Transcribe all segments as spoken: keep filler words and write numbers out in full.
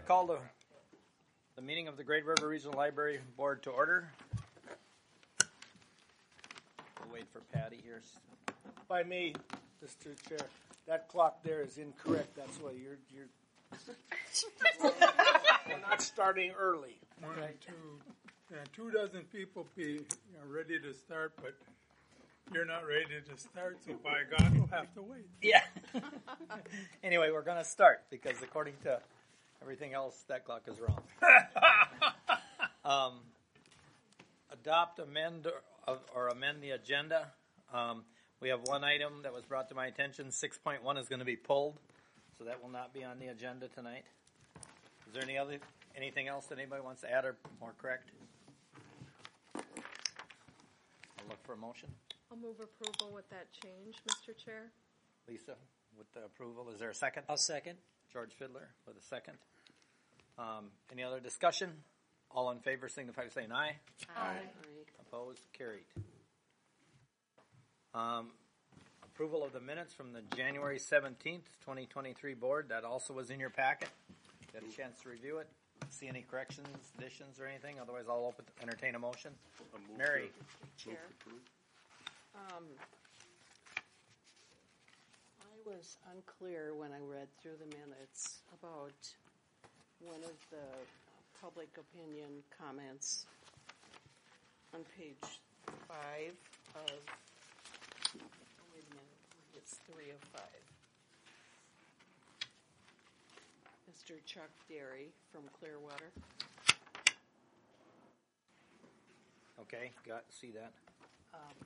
call the, the meeting of the Great River Regional Library Board to order. We'll wait for Patty here. By me, Mister Chair, that clock there is incorrect. That's why you're you're we're not starting early. One, two, yeah, two dozen people be you know, ready to start, but you're not ready to start, so by God, we'll have to wait. Yeah. Anyway, we're going to start because according to everything else, that clock is wrong. um, adopt, amend, or, or amend the agenda. Um, we have one item that was brought to my attention. six point one is going to be pulled, so that will not be on the agenda tonight. Is there any other anything else that anybody wants to add or more correct? I'll look for a motion. I'll move approval with that change, Mister Chair. Lisa, with the approval. Is there a second? I'll second. George Fiddler with a second. Um, any other discussion? All in favor signify by saying aye. Aye. Opposed? Carried. Um, approval of the minutes from the January seventeenth, twenty twenty-three board. That also was in your packet. Got a chance to review it. See any corrections, additions, or anything? Otherwise, I'll open, entertain a motion. A Mary. Chair. Um, I was unclear when I read through the minutes about one of the public opinion comments on page five of, oh, wait a minute, it's three of five. Mister Chuck Derry from Clearwater. Okay, got see that. Um,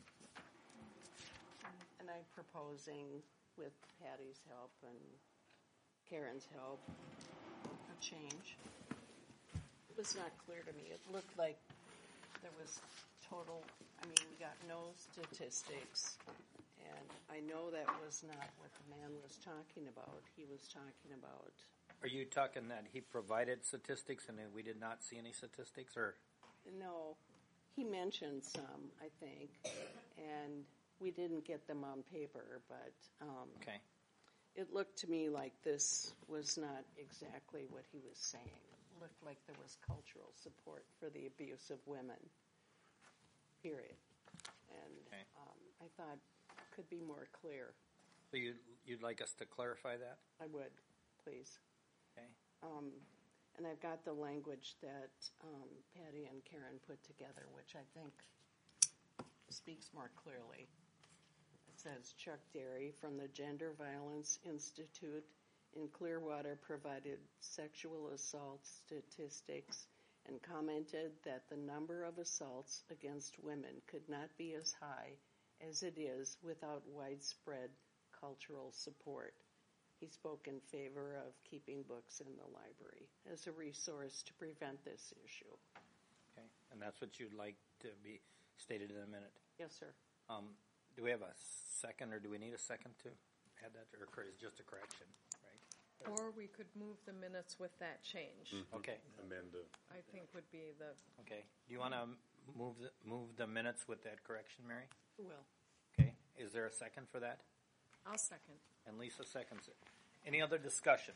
and I'm proposing, with Patty's help and Karen's help, a change. It was not clear to me. It looked like there was total, I mean, we got no statistics, and I know that was not what the man was talking about. He was talking about... Are you talking that he provided statistics and then we did not see any statistics, or? No, he mentioned some, I think, and we didn't get them on paper, but um, okay. It looked to me like this was not exactly what he was saying. It looked like there was cultural support for the abuse of women, period. And okay. um, I thought it could be more clear. So you, you'd like us to clarify that? I would, please. Okay. Um, and I've got the language that um, Patty and Karen put together, which I think speaks more clearly. It says, Chuck Derry from the Gender Violence Institute in Clearwater provided sexual assault statistics and commented that the number of assaults against women could not be as high as it is without widespread cultural support. He spoke in favor of keeping books in the library as a resource to prevent this issue. Okay, and that's what you'd like to be stated in a minute. Yes, sir. Um, do we have a second, or do we need a second to add that, or is it just a correction, right? Or we could move the minutes with that change. Mm-hmm. Okay. Amanda. I think would be the... Okay. Do you want to move the, move the minutes with that correction, Mary? Will. Okay. Is there a second for that? I'll second. And Lisa seconds it. Any other discussion?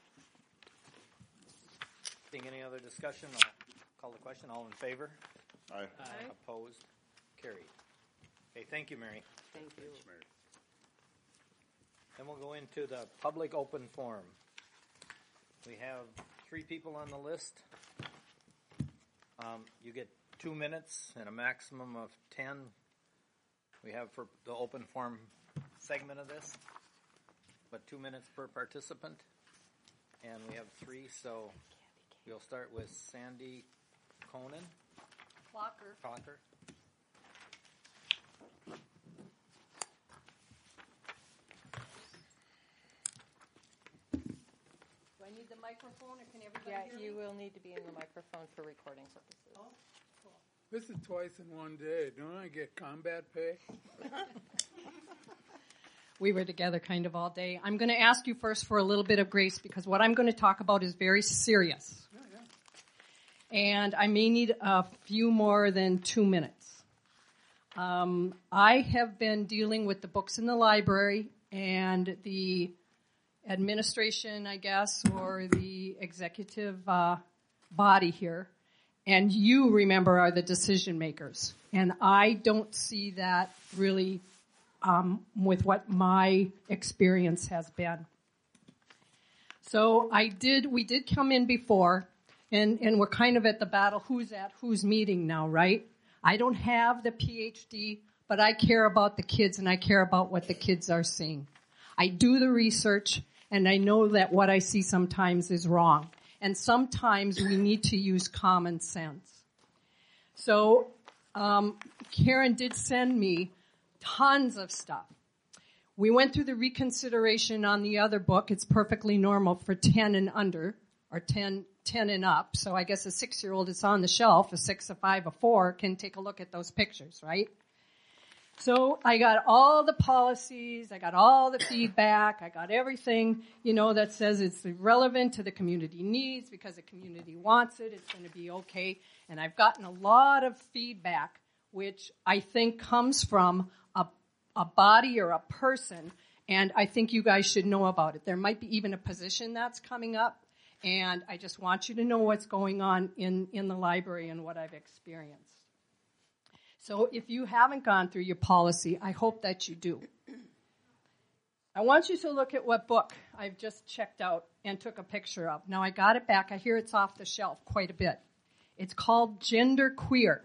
Seeing any other discussion, I'll call the question. All in favor? Aye. Aye. Opposed? Carried. Okay, thank you, Mary. Thank you. Thanks, Mary. Then we'll go into the public open forum. We have three people on the list. Um, you get two minutes and a maximum of ten. We have for the open forum segment of this, but two minutes per participant. And we have three, so we'll start with Sandy Conan. Clocker. Clocker. Do I need the microphone, or can everybody Yeah, hear me? you will need to be in the microphone for recording purposes. Oh, cool. This is twice in one day. Don't I get combat pay? We were together kind of all day. I'm going to ask you first for a little bit of grace because what I'm going to talk about is very serious. Yeah, yeah. And I may need a few more than two minutes. Um, I have been dealing with the books in the library and the administration, I guess, or the executive uh, body here, and you, remember, are the decision makers. And I don't see that really um, with what my experience has been. So I did, we did come in before, and, and we're kind of at the battle, who's at whose meeting now, right? I don't have the P H D, but I care about the kids and I care about what the kids are seeing. I do the research, and I know that what I see sometimes is wrong. And sometimes we need to use common sense. So um, Karen did send me tons of stuff. We went through the reconsideration on the other book. It's perfectly normal for ten and under, or ten, ten and up. So I guess a six-year-old is on the shelf, a six, a five, a four, can take a look at those pictures, right? So I got all the policies, I got all the feedback, I got everything, you know, that says it's relevant to the community needs because the community wants it, it's going to be okay. And I've gotten a lot of feedback, which I think comes from a, a body or a person, and I think you guys should know about it. There might be even a position that's coming up, and I just want you to know what's going on in, in the library and what I've experienced. So if you haven't gone through your policy, I hope that you do. I want you to look at what book I've just checked out and took a picture of. Now, I got it back. I hear it's off the shelf quite a bit. It's called Gender Queer.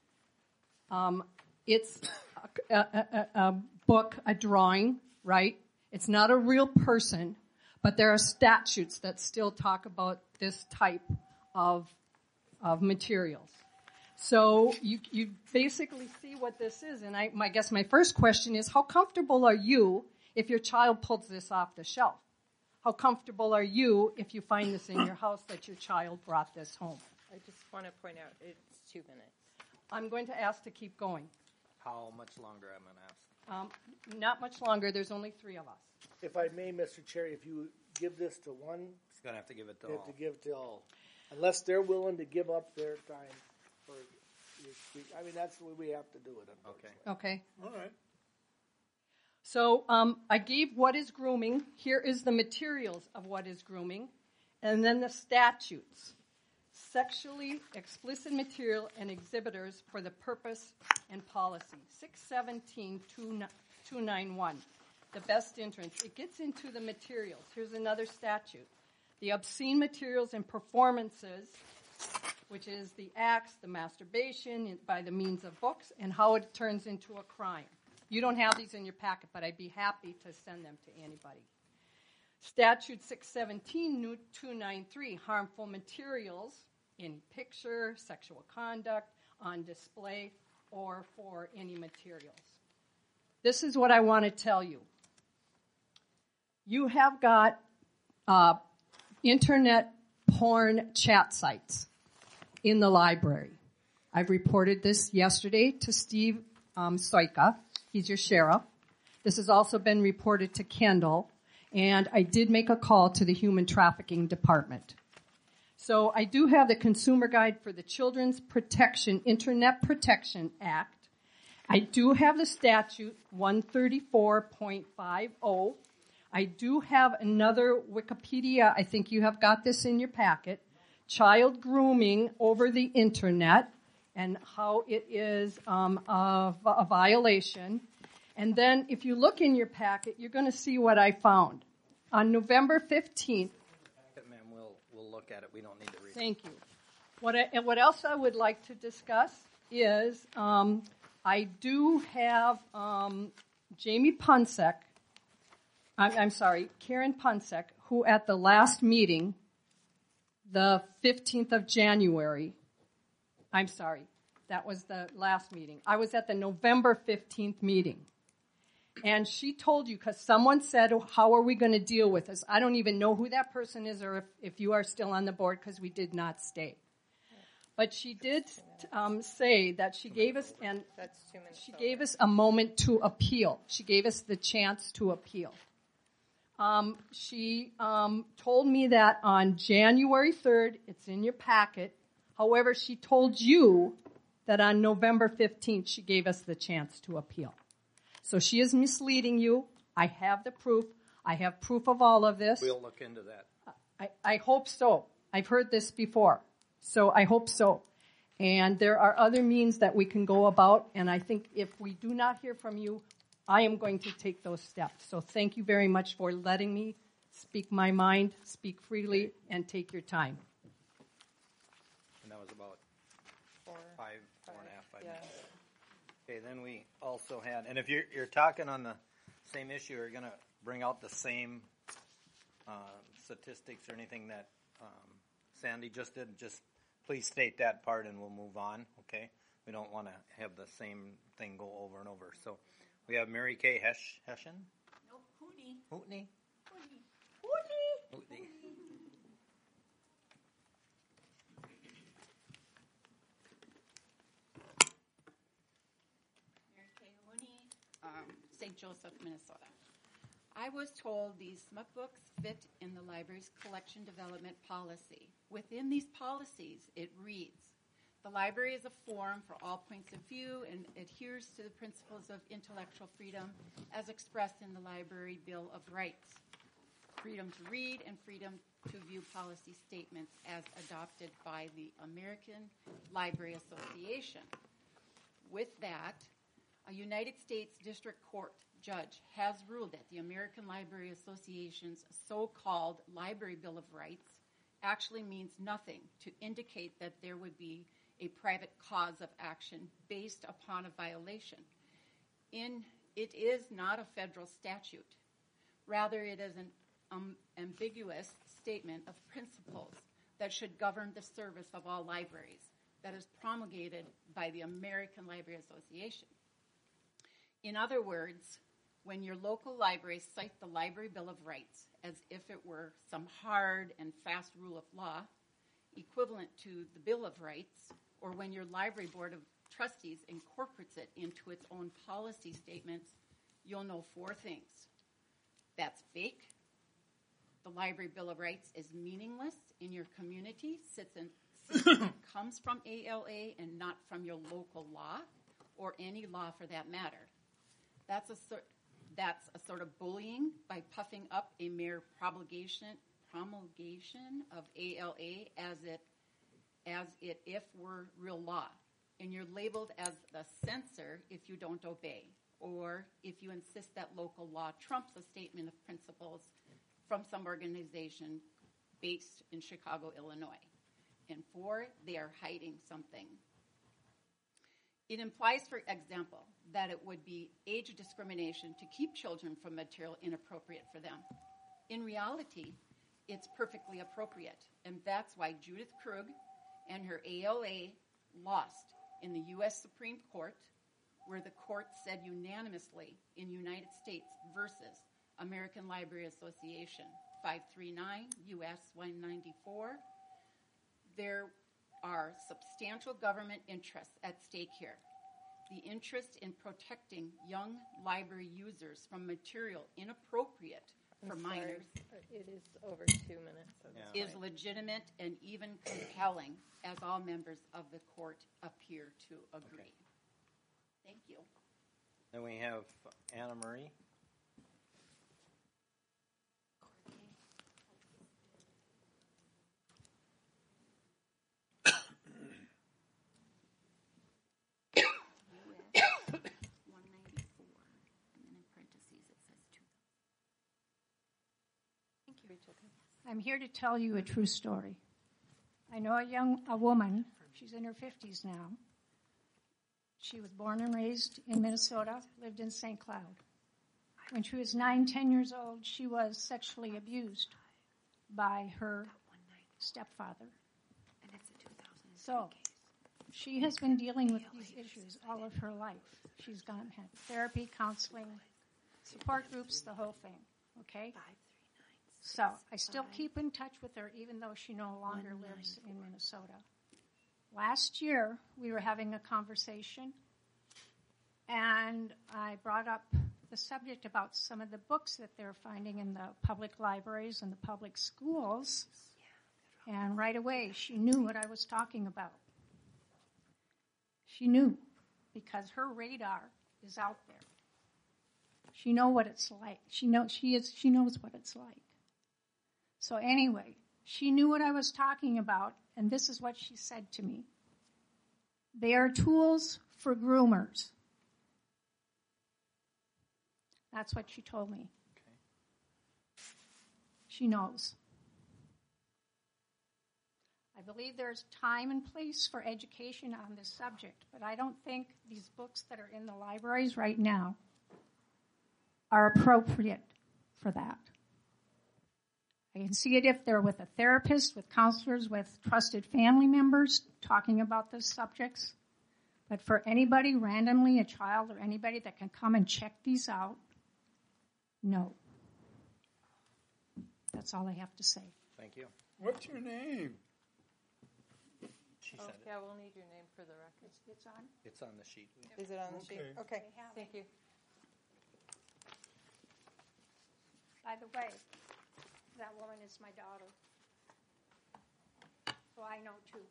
Um, it's a, a, a, a book, a drawing, right? It's not a real person, but there are statutes that still talk about this type of, of materials. So you, you basically see what this is, and I, I guess my first question is, how comfortable are you if your child pulls this off the shelf? How comfortable are you if you find this in your house that your child brought this home? I just want to point out it's two minutes. I'm going to ask to keep going. How much longer, I'm going to ask? Um, not much longer. There's only three of us. If I may, Mister Chair, if you give this to one, He's going to have to give it to you have all. to give to all. Unless they're willing to give up their time for your speech. I mean, that's the way we have to do it, unfortunately. Okay. All right. So um, I gave what is grooming. Here is the materials of what is grooming. And then the statutes. Sexually explicit material and exhibitors for the purpose and policy. six seventeen two ninety-one. The best interest. It gets into the materials. Here's another statute. The obscene materials and performances, which is the acts, the masturbation by the means of books, and how it turns into a crime. You don't have these in your packet, but I'd be happy to send them to anybody. Statute six seventeen two ninety-three, harmful materials, any picture, sexual conduct, on display, or for any materials. This is what I want to tell you. You have got uh, internet porn chat sites in the library. I've reported this yesterday to Steve um, Stoika. He's your sheriff. This has also been reported to Kendall, and I did make a call to the Human Trafficking Department. So I do have the Consumer Guide for the Children's Protection, Internet Protection Act. I do have the statute one thirty-four point fifty. I do have another Wikipedia. I think you have got this in your packet. Child grooming over the internet and how it is um, a, a violation. And then if you look in your packet, you're going to see what I found. On November fifteenth, Ma'am, we'll, we'll look at it. We don't need to read it. thank you. What, I, and what else I would like to discuss is um, I do have um, Jamie Punsek, I'm, I'm sorry, Karen Punsek, who at the last meeting, the fifteenth of January, I'm sorry, that was the last meeting. I was at the November fifteenth meeting. And she told you, because someone said, oh, how are we going to deal with this? I don't even know who that person is or if, if you are still on the board because we did not stay. But she did um, say that she gave us, and That's two minutes. she over. gave us a moment to appeal. She gave us the chance to appeal. Um, she um, told me that on January third, it's in your packet. However, she told you that on November fifteenth, she gave us the chance to appeal. So she is misleading you. I have the proof. I have proof of all of this. We'll look into that. I, I hope so. I've heard this before, so I hope so. And there are other means that we can go about, and I think if we do not hear from you, I am going to take those steps. So thank you very much for letting me speak my mind, speak freely, and take your time. And that was about Four, five, four and a half, five yeah. minutes. Okay, then we also had, and if you're, you're talking on the same issue, you're going to bring out the same uh, statistics or anything that um, Sandy just did, just please state that part and we'll move on, okay? We don't want to have the same thing go over and over. So we have Mary Kay Hesh, Hession? No, Hootie. Hootney? Hootie. Hootie. Hootney. Mary Kay Hootie, um, Saint Joseph, Minnesota. I was told these SMUC books fit in the library's collection development policy. Within these policies, it reads, the library is a forum for all points of view and adheres to the principles of intellectual freedom as expressed in the Library Bill of Rights. Freedom to read and freedom to view policy statements as adopted by the American Library Association. With that, a United States District Court judge has ruled that the American Library Association's so-called Library Bill of Rights actually means nothing to indicate that there would be a private cause of action based upon a violation. In, it is not a federal statute. Rather, it is an um, ambiguous statement of principles that should govern the service of all libraries that is promulgated by the American Library Association. In other words, when your local libraries cite the Library Bill of Rights as if it were some hard and fast rule of law, equivalent to the Bill of Rights, or when your library board of trustees incorporates it into its own policy statements, you'll know four things. That's fake. The Library Bill of Rights is meaningless in your community since it comes from A L A and not from your local law, or any law for that matter. That's a sort, that's a sort of bullying by puffing up a mere promulgation promulgation of A L A as it as it if were real law, and you're labeled as the censor if you don't obey, or if you insist that local law trumps a statement of principles from some organization based in Chicago, Illinois. And four, they are hiding something. It implies, for example, that it would be age discrimination to keep children from material inappropriate for them. In reality, it's perfectly appropriate, and that's why Judith Krug and her A L A lost in the U S Supreme Court, where the court said unanimously in United States versus American Library Association, five three nine U S one ninety-four, there are substantial government interests at stake here. The interest in protecting young library users from material inappropriate for I'm sorry, minors It is over two minutes. at this Yeah. is point. legitimate and even compelling, as all members of the court appear to agree. Thank you. Then we have Anna Marie. one ninety-four, and then in parentheses it says two. I'm here to tell you a true story. I know a young a woman, she's in her fifties now. She was born and raised in Minnesota, lived in Saint Cloud. When she was nine, ten years old, she was sexually abused by her stepfather. So she has been dealing with these issues all of her life. She's gone had therapy, counseling, support groups, the whole thing. Okay? So I still keep in touch with her even though she no longer lives in Minnesota. Last year, we were having a conversation, and I brought up the subject about some of the books that they're finding in the public libraries and the public schools, and right away she knew what I was talking about. She knew because her radar is out there. She know what it's like. She know she is she knows what it's like. So anyway, she knew what I was talking about, and this is what she said to me. They are tools for groomers. That's what she told me. Okay. She knows. I believe there's time and place for education on this subject, but I don't think these books that are in the libraries right now are appropriate for that. I can see it if they're with a therapist, with counselors, with trusted family members talking about these subjects. But for anybody randomly, a child or anybody that can come and check these out, no. That's all I have to say. Thank you. What's your name? She Oh, said it. yeah, we'll need your name for the record. It's, it's on. It's on the sheet. Is it on the sheet? Okay. Okay, They have thank it. you. By the way, that woman is my daughter. So I know too.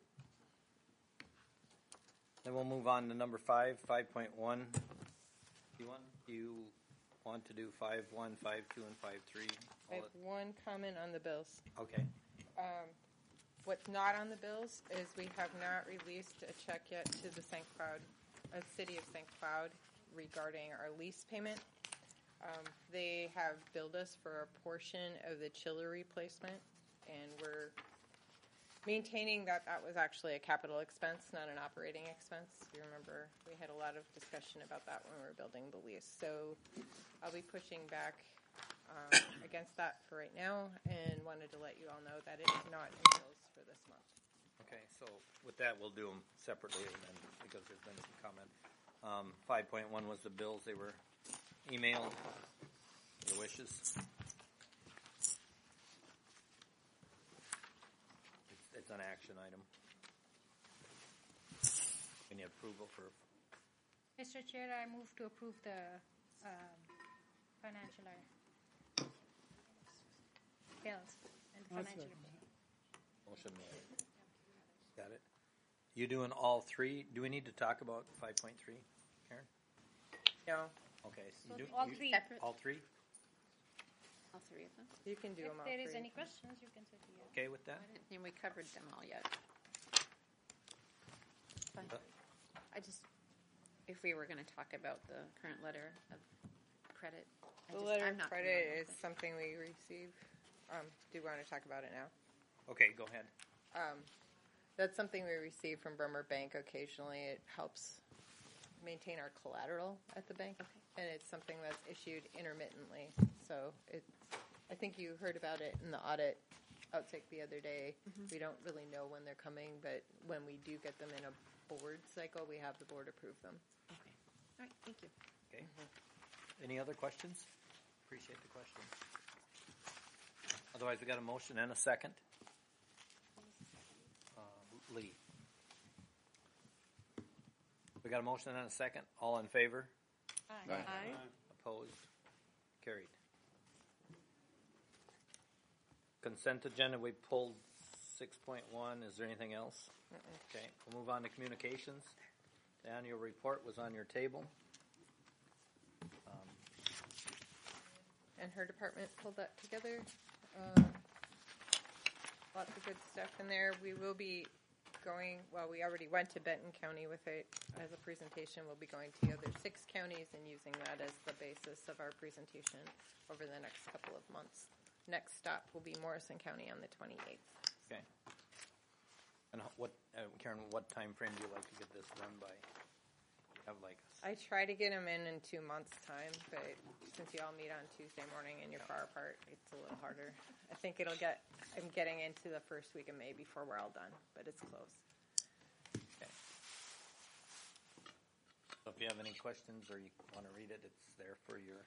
Then we'll move on to number five, five point one. You want, you want to do five one, five two, and five three? I have one comment on the bills. Okay. Um, what's not on the bills is we have not released a check yet to the Saint Cloud, uh, City of Saint Cloud regarding our lease payment. Um, they have billed us for a portion of the chiller replacement, and we're maintaining that that was actually a capital expense, not an operating expense. You remember we had a lot of discussion about that when we were building the lease. So I'll be pushing back um, against that for right now, and wanted to let you all know that it is not in bills for this month. Okay, so with that, we'll do them separately, and then, because there's been some comment. Um, five point one was the bills. They were emailed. Your wishes. It's, it's an action item. We need approval for. Mister Chair, I move to approve the um, financial item. Bills and I'll financial. second. Motion made. Got it. You doing all three? Do we need to talk about five point three, Karen? No, Okay. So you do, all you- three. All three? All three of them? you can do If them all there is three. any questions, you can say yes. Okay with that? I didn't think we covered them all yet. Fine. Uh, I just, if we were going to talk about the current letter of credit, I The just, letter I'm of not credit familiar is with it. something we receive. Um, do you want to talk about it now? Okay, go ahead. Um, that's something we receive from Bremer Bank occasionally. It helps maintain our collateral at the bank, and it's something that's issued intermittently. So it, I think you heard about it in the audit outtake the other day. We don't really know when they're coming, but when we do get them in a board cycle, we have the board approve them. Okay. All right, thank you. Okay. Any other questions? Appreciate the question. Otherwise, we got a motion and a second. Uh, Lee. We got a motion and a second. All in favor? Aye. Opposed? Carried. Consent agenda, we pulled six point one. Is there anything else? Okay, we'll move on to communications. The annual report was on your table. Um, And her department pulled that together. Um, lots of good stuff in there. We will be going, well, we already went to Benton County with it as a presentation. We'll be going to the other six counties and using that as the basis of our presentation over the next couple of months. Next stop will be Morrison County on the twenty-eighth. Okay. And h- what, uh, Karen, what time frame do you like to get this done by? Have like, I try to get them in in two months' time, but since you all meet on Tuesday morning and you're far apart, it's a little harder. I think it'll get, I'm getting into the first week of May before we're all done, but it's close. okay. So if you have any questions or you want to read it, it's there for your,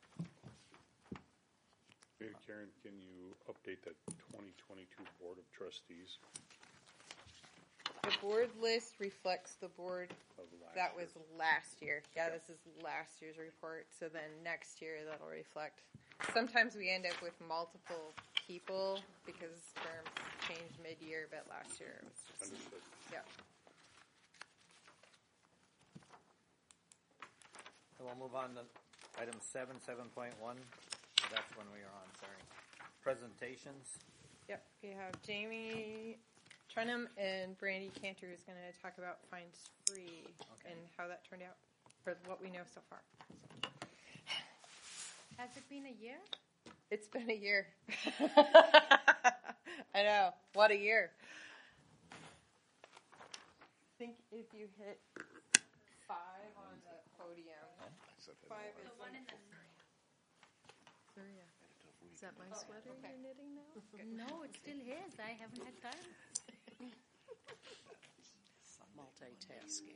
Hey, Karen, can you update the twenty twenty-two Board of Trustees The board list reflects the board of last that year? was last year. Yeah, this is last year's report. So then next year that'll reflect. Sometimes we end up with multiple people because terms change mid-year, but last year it was just, Understood. yeah. and we'll move on to item seven, seven point one. That's when we are on, sorry. Presentations. Yep, we have Jamie Trenum and Brandy Cantor is going to talk about Fines Free Okay. and how that turned out for what we know so far. Has it been a year? It's been a year. I know. What a year. I think if you hit five on the podium, five is The one in the Surya. Is that my sweater okay. you're knitting now? No, it's still his. I haven't had time. Multitasking.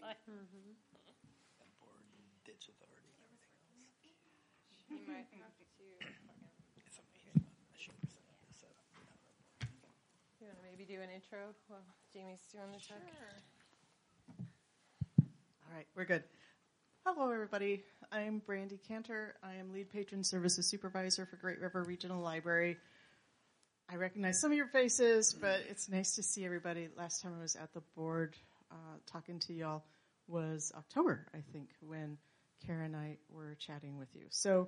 Ditch authority and everything else. you might have to. It's amazing. I should have set up the setup. You want to maybe do an intro while Jamie's doing the check? All right, we're good. Hello, everybody. I'm Brandy Cantor. I am Lead Patron Services Supervisor for Great River Regional Library. I recognize some of your faces, but it's nice to see everybody. Last time I was at the board uh, talking to y'all was October, I think, when Karen and I were chatting with you. So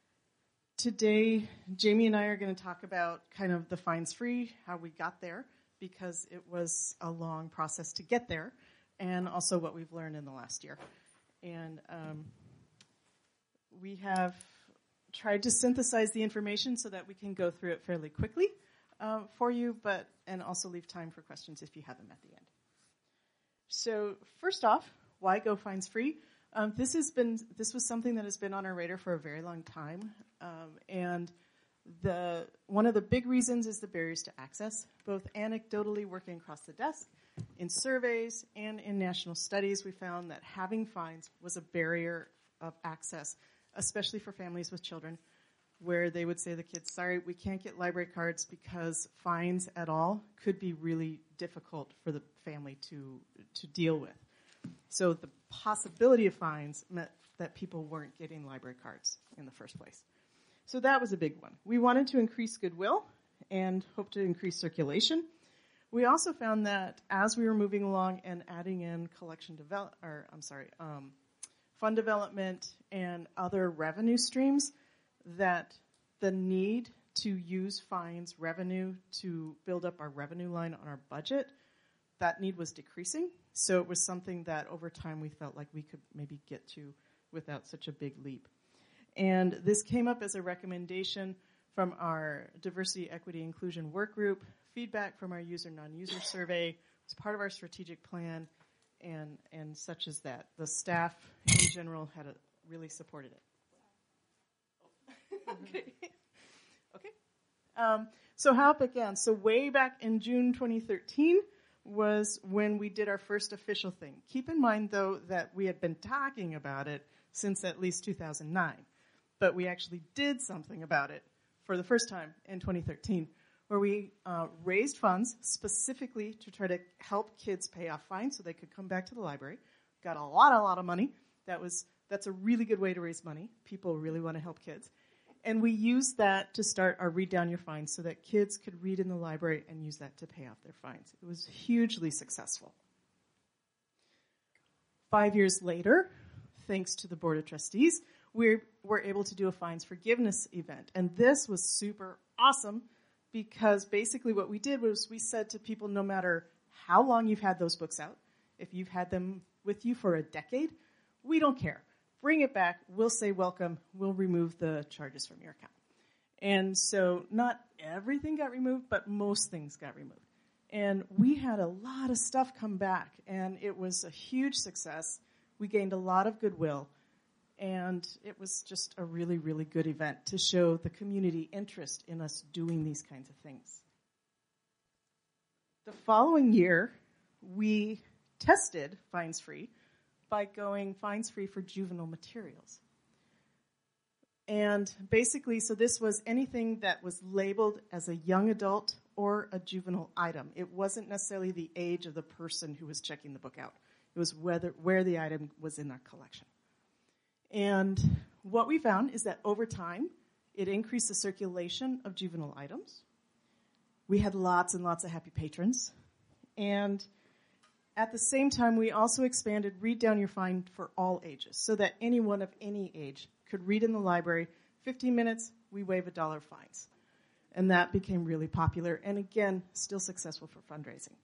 today, Jamie and I are going to talk about kind of the fines free, how we got there, because it was a long process to get there, and also what we've learned in the last year. And um, we have tried to synthesize the information so that we can go through it fairly quickly uh, for you, but and also leave time for questions if you have them at the end. So first off, why go fines free? Um, this has been this was something that has been on our radar for a very long time, um, and the one of the big reasons is the barriers to access. Both anecdotally, working across the desk, in surveys, and in national studies, we found that having fines was a barrier of access, especially for families with children, where they would say to the kids, sorry, we can't get library cards because fines at all could be really difficult for the family to to deal with. So the possibility of fines meant that people weren't getting library cards in the first place. So that was a big one. We wanted to increase goodwill and hope to increase circulation. We also found that as we were moving along and adding in collection develop, or I'm sorry, um, fund development and other revenue streams, that the need to use fines revenue to build up our revenue line on our budget, that need was decreasing. So it was something that over time we felt like we could maybe get to without such a big leap. And this came up as a recommendation from our diversity, equity, inclusion work group, feedback from our user, non-user survey. It was part of our strategic plan, and and such as that. The staff in general had a, really supported it. Okay. Okay. Um, so how it began. So way back in June twenty thirteen was when we did our first official thing. Keep in mind, though, that we had been talking about it since at least two thousand nine. But we actually did something about it for the first time in twenty thirteen, where we uh, raised funds specifically to try to help kids pay off fines so they could come back to the library. Got a lot, a lot of money. That was that's a really good way to raise money. People really want to help kids. And we used that to start our Read Down Your Fines so that kids could read in the library and use that to pay off their fines. It was hugely successful. Five years later, thanks to the Board of Trustees, we were able to do a fines forgiveness event. And this was super awesome because basically what we did was we said to people, no matter how long you've had those books out, if you've had them with you for a decade, we don't care. Bring it back. We'll say welcome. We'll remove the charges from your account. And so not everything got removed, but most things got removed. And we had a lot of stuff come back, and it was a huge success. We gained a lot of goodwill, and it was just a really, really good event to show the community interest in us doing these kinds of things. The following year, we tested Fines Free by going fines free for juvenile materials. And basically, so this was anything that was labeled as a young adult or a juvenile item. It wasn't necessarily the age of the person who was checking the book out. It was whether where the item was in our collection. And what we found is that over time, it increased the circulation of juvenile items. We had lots and lots of happy patrons. And At the same time, we also expanded Read Down Your Fine for all ages, so that anyone of any age could read in the library. fifteen minutes, we waive a dollar fines. And that became really popular, and again, still successful for fundraising.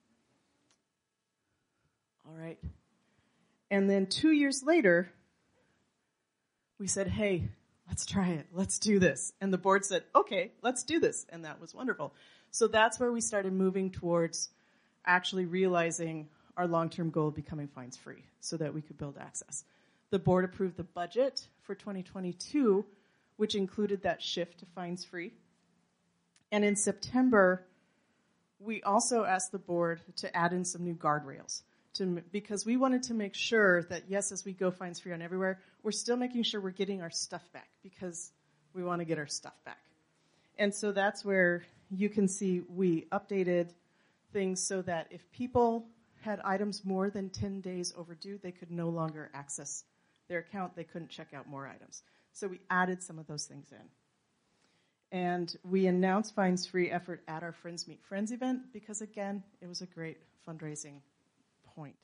All right. And then two years later, we said, hey, let's try it. Let's do this. And the board said, okay, let's do this. And that was wonderful. So that's where we started moving towards actually realizing our long-term goal of becoming fines-free so that we could build access. The board approved the budget for twenty twenty-two, which included that shift to fines-free. And in September, we also asked the board to add in some new guardrails to, because we wanted to make sure that, yes, as we go fines-free on everywhere, we're still making sure we're getting our stuff back because we want to get our stuff back. And so that's where you can see we updated things so that if people had items more than ten days overdue, they could no longer access their account. They couldn't check out more items. So we added some of those things in. And we announced fines-free effort at our Friends Meet Friends event because, again, it was a great fundraising point.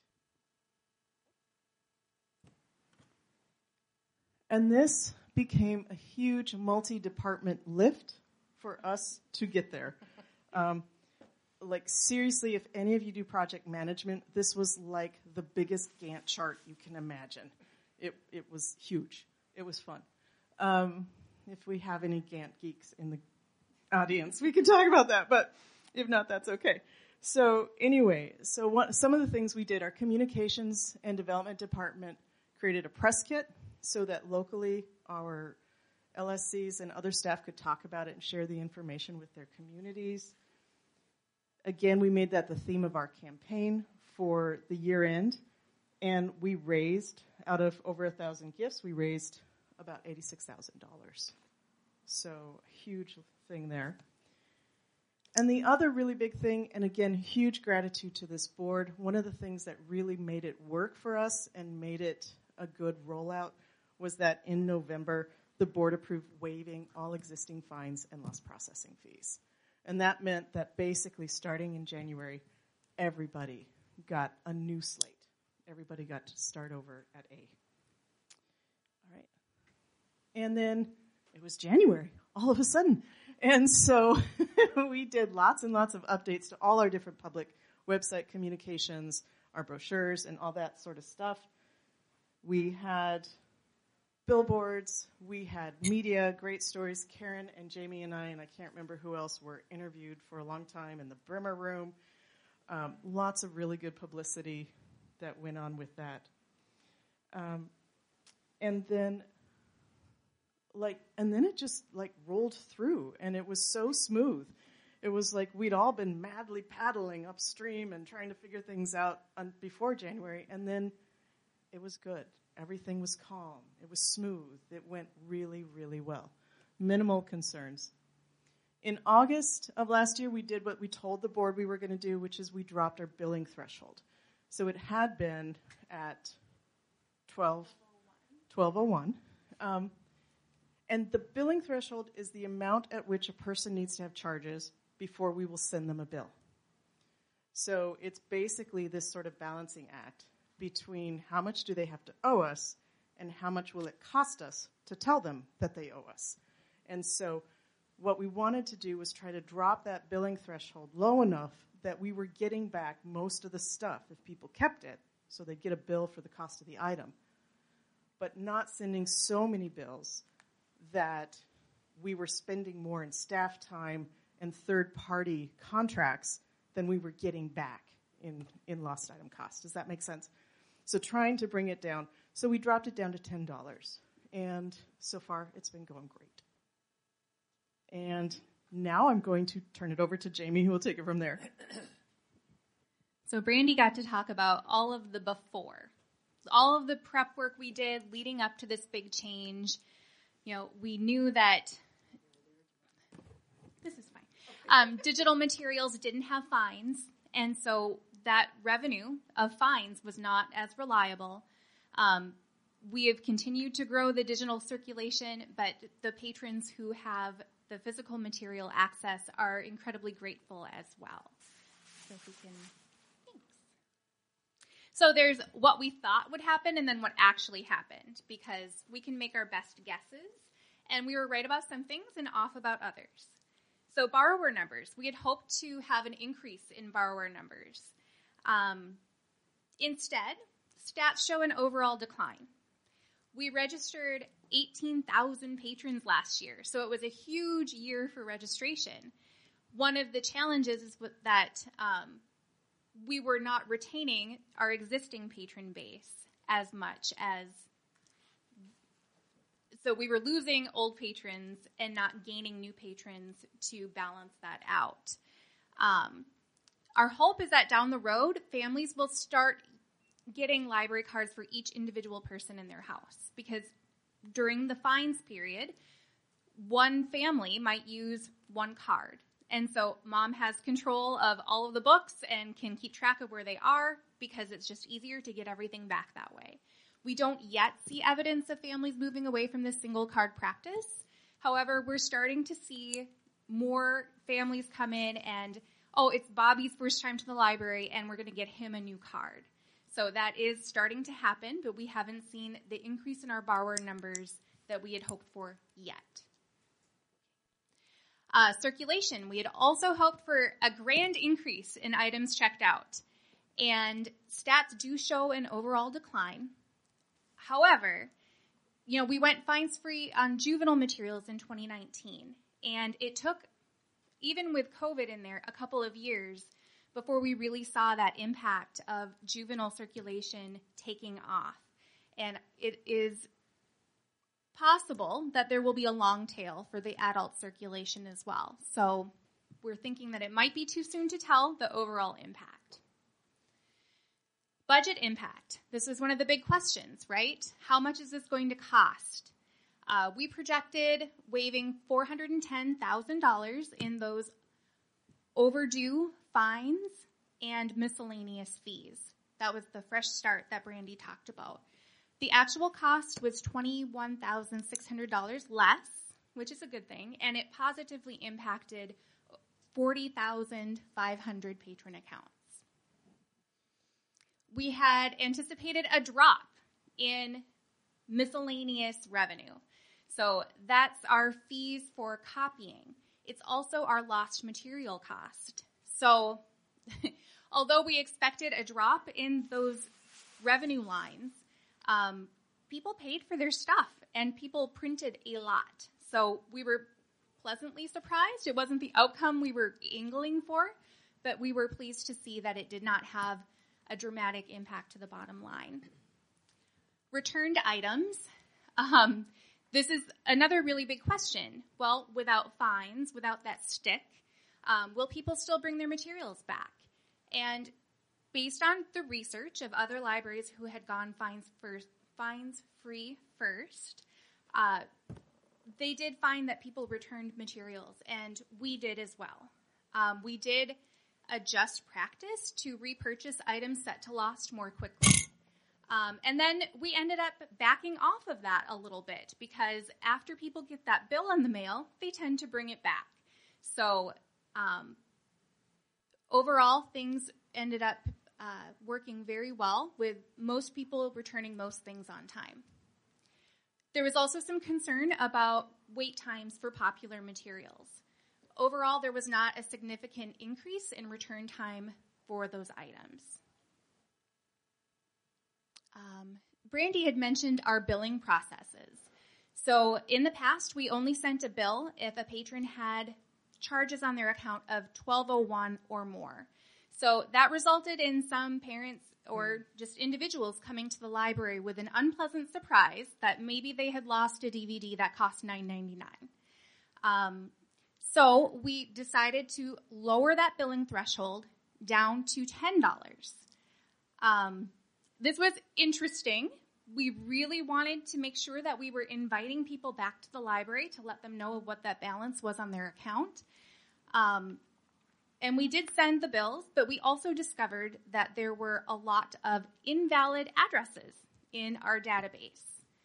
And this became a huge multi-department lift for us to get there. Um, like, seriously, if any of you do project management, this was like the biggest Gantt chart you can imagine. It, it was huge. It was fun. Um, If we have any Gantt geeks in the audience, we can talk about that, but if not, that's okay. So anyway, so what, some of the things we did, our communications and development department created a press kit so that locally our L S Cs and other staff could talk about it and share the information with their communities. Again, we made that the theme of our campaign for the year end, and we raised, out of over a thousand gifts, we raised about eighty-six thousand dollars. So, huge thing there. And the other really big thing, and again, huge gratitude to this board, one of the things that really made it work for us and made it a good rollout was that in November, the board approved waiving all existing fines and loss processing fees. And that meant that basically starting in January, everybody got a new slate. Everybody got to start over at A. All right. And then it was January, all of a sudden. And so we did lots and lots of updates to all our different public website communications, our brochures, and all that sort of stuff. We had billboards, we had media, great stories. Karen and Jamie and I, and I can't remember who else, were interviewed for a long time in the Brimmer Room. Um, lots of really good publicity that went on with that. Um, and then, like, and then it just, like, rolled through, and it was so smooth. It was like we'd all been madly paddling upstream and trying to figure things out on, before January, and then it was good. Everything was calm. It was smooth. It went really, really well. Minimal concerns. In August of last year, we did what we told the board we were going to do, which is we dropped our billing threshold. So it had been at twelve oh one. Um, and the billing threshold is the amount at which a person needs to have charges before we will send them a bill. So it's basically this sort of balancing act between how much do they have to owe us and how much will it cost us to tell them that they owe us. And so what we wanted to do was try to drop that billing threshold low enough that we were getting back most of the stuff if people kept it, so they'd get a bill for the cost of the item, but not sending so many bills that we were spending more in staff time and third-party contracts than we were getting back in, in lost item cost. Does that make sense? So trying to bring it down. So we dropped it down to ten dollars. And so far, it's been going great. And now I'm going to turn it over to Jamie, who will take it from there. So Brandy got to talk about all of the before. All of the prep work we did leading up to this big change. You know, we knew that this is fine. Um, digital materials didn't have fines, and so that revenue of fines was not as reliable. Um, we have continued to grow the digital circulation, but the patrons who have the physical material access are incredibly grateful as well. So if we can, thanks. So there's what we thought would happen and then what actually happened, because we can make our best guesses, and we were right about some things and off about others. So borrower numbers. We had hoped to have an increase in borrower numbers. Um, instead, stats show an overall decline. We registered eighteen thousand patrons last year, so it was a huge year for registration. One of the challenges is that um, we were not retaining our existing patron base as much as, so we were losing old patrons and not gaining new patrons to balance that out. Um, our hope is that down the road, families will start getting library cards for each individual person in their house, because during the fines period, one family might use one card. And so mom has control of all of the books and can keep track of where they are, because it's just easier to get everything back that way. We don't yet see evidence of families moving away from this single card practice. However, we're starting to see more families come in and, oh, it's Bobby's first time to the library and we're going to get him a new card. So that is starting to happen, but we haven't seen the increase in our borrower numbers that we had hoped for yet. Uh, circulation. We had also hoped for a grand increase in items checked out, and stats do show an overall decline. However, you know, we went fines free on juvenile materials in twenty nineteen, and it took, even with COVID in there, a couple of years before we really saw that impact of juvenile circulation taking off. And it is possible that there will be a long tail for the adult circulation as well. So we're thinking that it might be too soon to tell the overall impact. Budget impact. This is one of the big questions, right? How much is this going to cost? Uh, we projected waiving four hundred ten thousand dollars in those overdue fines and miscellaneous fees. That was the fresh start that Brandy talked about. The actual cost was twenty-one thousand six hundred dollars less, which is a good thing, and it positively impacted forty thousand five hundred patron accounts. We had anticipated a drop in miscellaneous revenue. So that's our fees for copying. It's also our lost material cost. So although we expected a drop in those revenue lines, um, people paid for their stuff and people printed a lot. So we were pleasantly surprised. It wasn't the outcome we were angling for, but we were pleased to see that it did not have a dramatic impact to the bottom line. Returned items. Um, this is another really big question. Well, without fines, without that stick, um, will people still bring their materials back? And based on the research of other libraries who had gone fines first, fines free first, uh, they did find that people returned materials, and we did as well. Um, we did adjust practice to repurchase items set to lost more quickly. Um, and then we ended up backing off of that a little bit, because after people get that bill in the mail, they tend to bring it back. So um, overall, things ended up uh, working very well, with most people returning most things on time. There was also some concern about wait times for popular materials. Overall, there was not a significant increase in return time for those items. Um, Brandy had mentioned our billing processes. So in the past, we only sent a bill if a patron had charges on their account of twelve oh one or more. So that resulted in some parents or just individuals coming to the library with an unpleasant surprise that maybe they had lost a D V D that cost nine ninety-nine. Um, so we decided to lower that billing threshold down to ten dollars. Um, this was interesting. We really wanted to make sure that we were inviting people back to the library to let them know what that balance was on their account. Um, and we did send the bills, but we also discovered that there were a lot of invalid addresses in our database.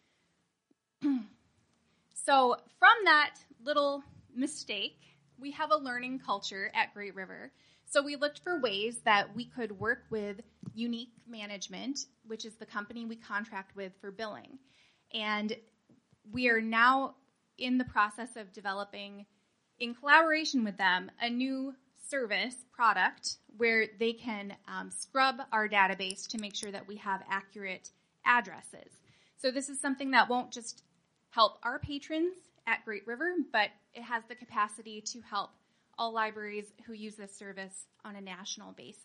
So from that little mistake, we have a learning culture at Great River. So we looked for ways that we could work with Unique Management, which is the company we contract with for billing. And we are now in the process of developing, in collaboration with them, a new service product where they can um, scrub our database to make sure that we have accurate addresses. So this is something that won't just help our patrons at Great River, but it has the capacity to help all libraries who use this service on a national basis.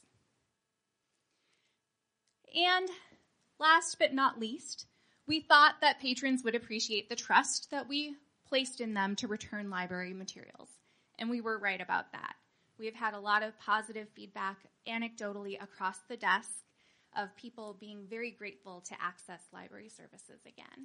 And last but not least, we thought that patrons would appreciate the trust that we placed in them to return library materials. And we were right about that. We have had a lot of positive feedback anecdotally across the desk of people being very grateful to access library services again.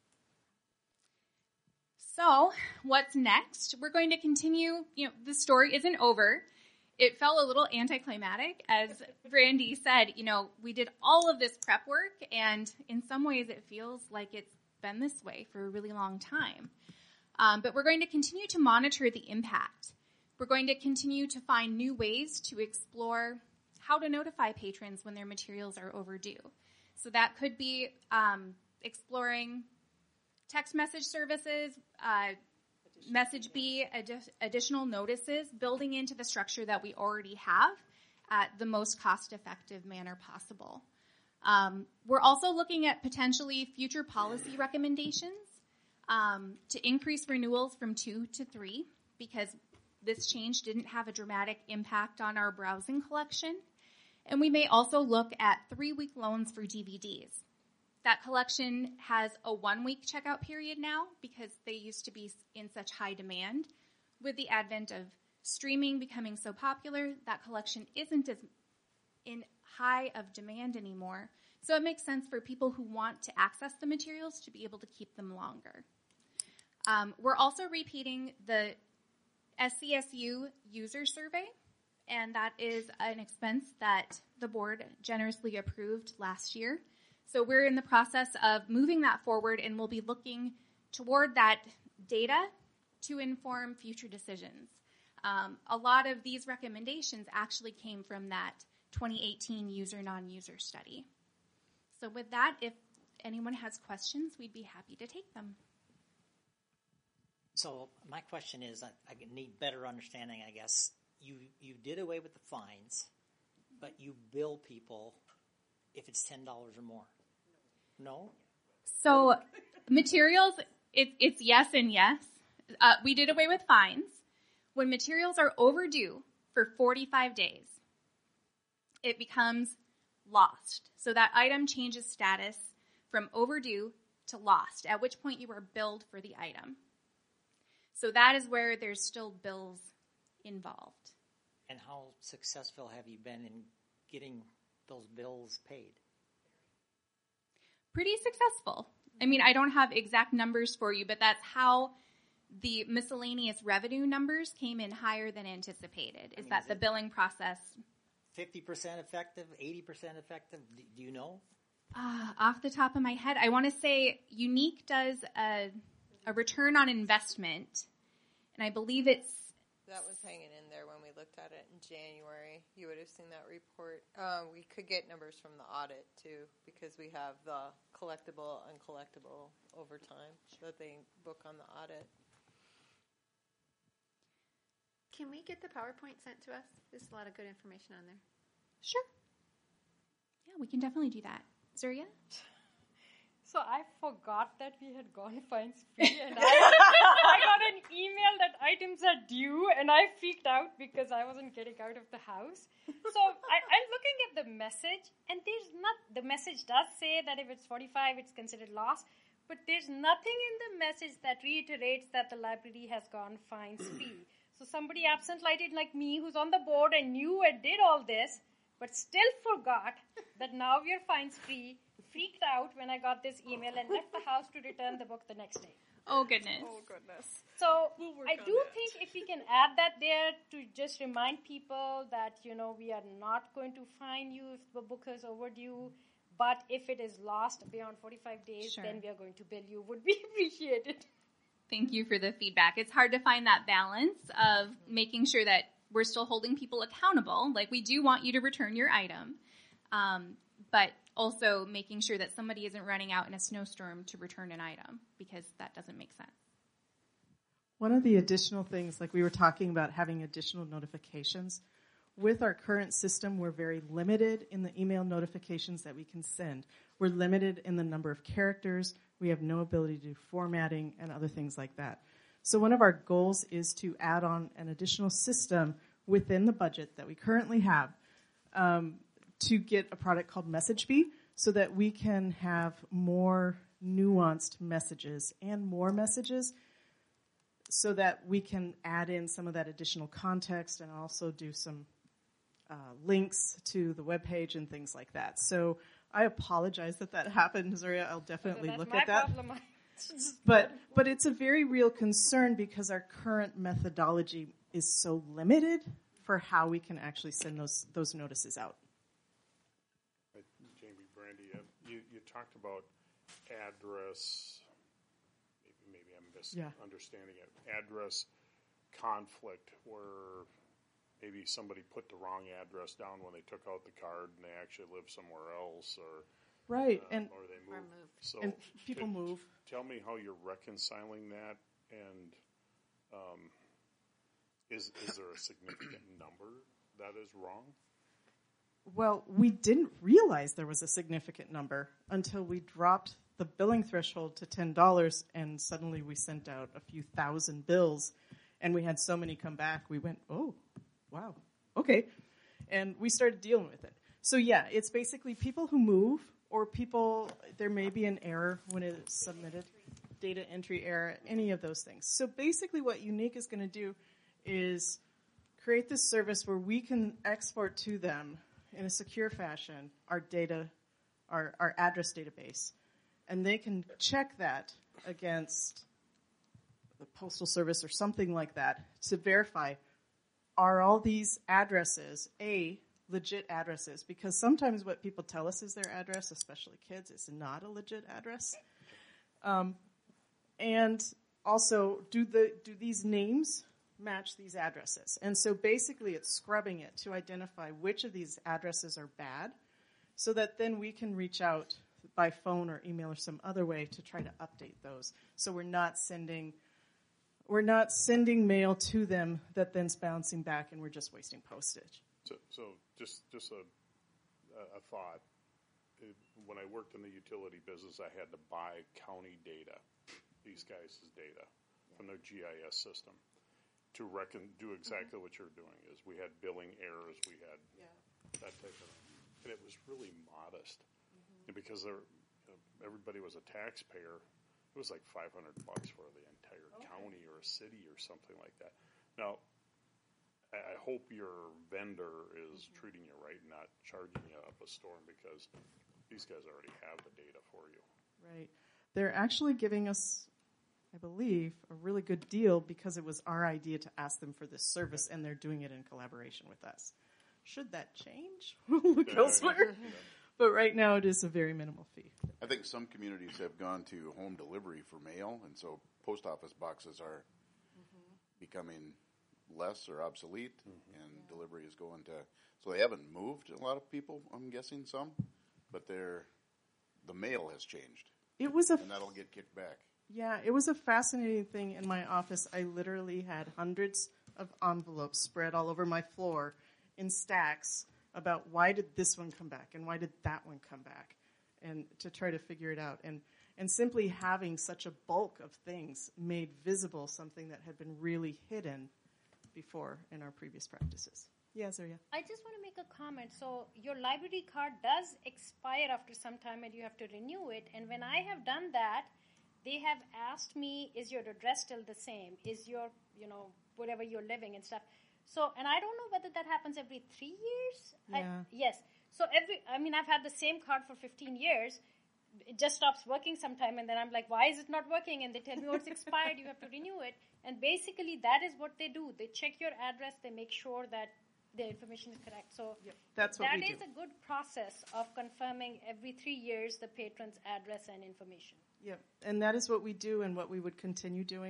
So, what's next? We're going to continue, you know, the story isn't over. It felt a little anticlimactic, as Brandy said, you know, we did all of this prep work, and in some ways it feels like it's been this way for a really long time. Um, but we're going to continue to monitor the impact. We're going to continue to find new ways to explore how to notify patrons when their materials are overdue. So that could be um, exploring text message services, uh, Message B, adi- additional notices, building into the structure that we already have at the most cost-effective manner possible. Um, we're also looking at potentially future policy recommendations um, to increase renewals from two to three, because this change didn't have a dramatic impact on our browsing collection. And we may also look at three-week loans for D V Ds. That collection has a one-week checkout period now because they used to be in such high demand. With the advent of streaming becoming so popular, that collection isn't as in high of demand anymore. So it makes sense for people who want to access the materials to be able to keep them longer. Um, we're also repeating the S C S U user survey, and that is an expense that the board generously approved last year. So we're in the process of moving that forward, and we'll be looking toward that data to inform future decisions. Um, a lot of these recommendations actually came from that twenty eighteen user non-user study. So with that, if anyone has questions, we'd be happy to take them. So my question is, I, I need better understanding, I guess. You you did away with the fines, but you bill people if it's ten dollars or more. No? So materials, it, it's yes and yes. Uh, we did away with fines. When materials are overdue for forty-five days, it becomes lost. So that item changes status from overdue to lost, at which point you are billed for the item. So that is where there's still bills involved. And how successful have you been in getting those bills paid? Pretty successful. I mean, I don't have exact numbers for you, but that's how the miscellaneous revenue numbers came in higher than anticipated, is I mean, that is the billing process. fifty percent effective, eighty percent effective? Do you know? Uh, off the top of my head, I want to say Unique does a, a return on investment, and I believe it's... That was hanging in there when we looked at it in January. You would have seen that report. Uh, we could get numbers from the audit, too, because we have the collectible, uncollectible over time that they book on the audit. Can we get the PowerPoint sent to us? There's a lot of good information on there. Sure. Yeah, we can definitely do that. Surya? So I forgot that we had gone fines free, and I, I got an email that items are due, and I freaked out because I wasn't getting out of the house. So I, I'm looking at the message, and there's not. The message does say that if it's forty-five, it's considered loss, but there's nothing in the message that reiterates that the library has gone fines free. So somebody absent-minded like me, who's on the board and knew and did all this, but still forgot that now we're fines free. Freaked out when I got this email and left the house to return the book the next day. Oh, goodness. Oh, goodness. So we'll I do that. think if we can add that there to just remind people that, you know, we are not going to fine you if the book is overdue, but if it is lost beyond forty-five days, sure. then we are going to bill you. Would be appreciated. Thank you for the feedback. It's hard to find that balance of making sure that we're still holding people accountable. Like, we do want you to return your item, um, but also making sure that somebody isn't running out in a snowstorm to return an item, because that doesn't make sense. One of the additional things, like we were talking about having additional notifications, with our current system, we're very limited in the email notifications that we can send. We're limited in the number of characters. We have no ability to do formatting and other things like that. So one of our goals is to add on an additional system within the budget that we currently have um, to get a product called MessageBee, so that we can have more nuanced messages and more messages, so that we can add in some of that additional context and also do some uh, links to the webpage and things like that. So I apologize that that happened, Zaria. I'll definitely That's look my at that. problem. But but it's a very real concern, because our current methodology is so limited for how we can actually send those those notices out. Uh, Jamie, Brandy, uh, you, you talked about address, maybe, maybe I'm misunderstanding it, address conflict, where maybe somebody put the wrong address down when they took out the card and they actually live somewhere else, or right, um, and or they move. Or move. So and people t- move. Tell me how you're reconciling that, and um, is is there a significant number that is wrong? Well, we didn't realize there was a significant number until we dropped the billing threshold to ten dollars, and suddenly we sent out a few thousand bills, and we had so many come back. We went, oh, wow, okay. And we started dealing with it. So, yeah, it's basically people who move, or people, there may be an error when it is submitted, data entry error, any of those things. So basically what Unique is going to do is create this service where we can export to them in a secure fashion our data, our, our address database, and they can check that against the Postal Service or something like that to verify, are all these addresses, A, legit addresses? Because sometimes what people tell us is their address, especially kids, is not a legit address. Um, and also, do the do these names match these addresses? And so basically it's scrubbing it to identify which of these addresses are bad, so that then we can reach out by phone or email or some other way to try to update those. So we're not sending we're not sending mail to them that then's bouncing back and we're just wasting postage. So, so just just a, a thought. It, when I worked in the utility business, I had to buy county data, these guys' data, from their G I S system to reckon, do exactly mm-hmm. what you're doing. Is we had billing errors, we had yeah. that type of, and it was really modest. Mm-hmm. And because there, you know, everybody was a taxpayer, it was like five hundred bucks for the entire okay. county or a city or something like that. Now, I hope your vendor is mm-hmm. treating you right, not charging you up a storm, because these guys already have the data for you. Right. They're actually giving us, I believe, a really good deal because it was our idea to ask them for this service, and they're doing it in collaboration with us. Should that change, we'll look yeah, elsewhere. Yeah. But right now it is a very minimal fee. I think some communities have gone to home delivery for mail, and so post office boxes are mm-hmm. becoming less or obsolete, mm-hmm. and yeah. delivery is going to, so they haven't moved a lot of people, I'm guessing some, but they're, the mail has changed. It was a, and that'll get kicked back. Yeah, it was a fascinating thing in my office. I literally had hundreds of envelopes spread all over my floor in stacks about why did this one come back and why did that one come back, and to try to figure it out. And and simply having such a bulk of things made visible something that had been really hidden before in our previous practices. Yes, Arya. I just want to make a comment. So your library card does expire after some time and you have to renew it. And when I have done that, they have asked me, is your address still the same? Is your, you know, wherever you're living and stuff. So, and I don't know whether that happens every three years. Yeah. I, yes. So every, I mean, I've had the same card for fifteen years. It just stops working sometime, and then I'm like, why is it not working? And they tell me, oh, it's expired, you have to renew it. And basically that is what they do. They check your address, they make sure that the information is correct. So yep, that's what that we is do. a good process of confirming every three years the patron's address and information. Yep, and that is what we do and what we would continue doing.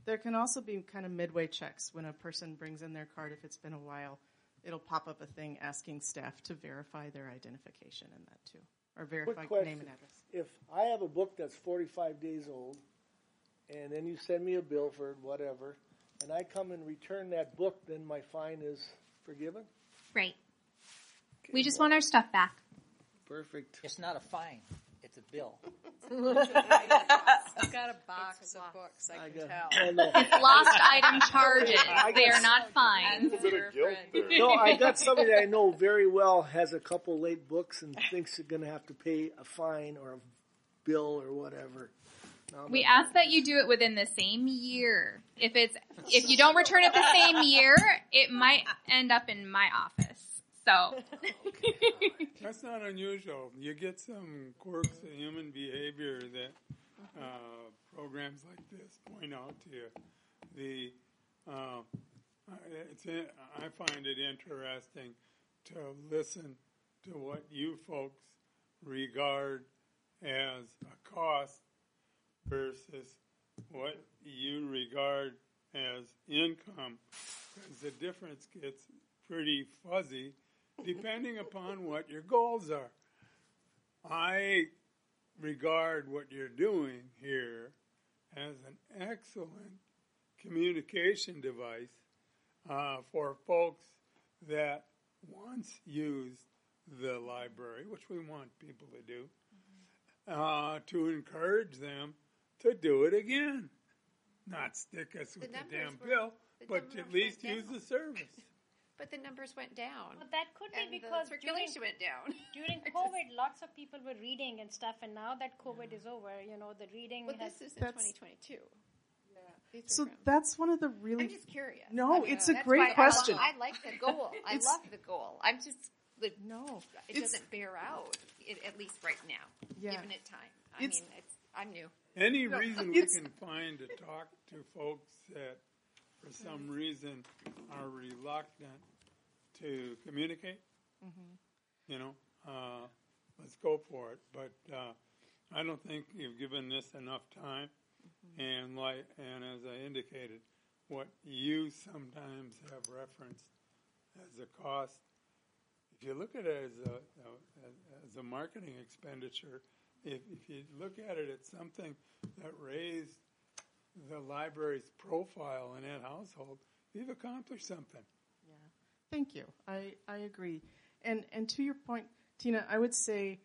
There can also be kind of midway checks when a person brings in their card. If it's been a while, it'll pop up a thing asking staff to verify their identification in that too, or verify Quick name and question. address. If I have a book that's forty-five days old, and then you send me a bill for whatever, and I come and return that book, then my fine is forgiven? Right. We just want our stuff back. Perfect. It's not a fine. It's a bill. I've got a box of books, I, I can got- tell. I know. It's lost item charges. I They got- are not fines. There's a bit of guilt there. No, I got somebody that I know very well has a couple late books and thinks they're going to have to pay a fine or a bill or whatever. No, We but- ask that you do it within the same year. If it's if you don't return it the same year, it might end up in my office. So That's not unusual. You get some quirks of human behavior that uh, programs like this point out to you. The uh, it's in, I find it interesting to listen to what you folks regard as a cost versus what you regard as income, because the difference gets pretty fuzzy depending upon what your goals are. I regard what you're doing here as an excellent communication device uh, for folks that once used the library, which we want people to do, uh, to encourage them to do it again. Not stick us with the, numbers damn were- bill, the but numbers at least went use down. the service. But the numbers went down. But that could be and because the circulation during, went down. during COVID, lots of people were reading and stuff, and now that COVID is over, you know, the reading Well, has... this is in That's- twenty twenty-two. These are So from- that's one of the really. I'm just curious. No, I mean, it's a that's great why I question. lo- I, like the goal. I It's- love the goal. I'm just like, No, it it's- doesn't bear out, it, at least right now, Yeah. given it time. I It's- mean, it's, I'm new. Any No, reason we it's- can find to talk to folks that, for some reason, are reluctant to communicate, you know, uh, let's go for it. But uh, I don't think you've given this enough time. And like, and as I indicated, what you sometimes have referenced as a cost, if you look at it as a, a as a marketing expenditure, if, if you look at it as something that raised the library's profile in that household, you've accomplished something. Thank you. I, I agree. And and to your point, Tina, I would say,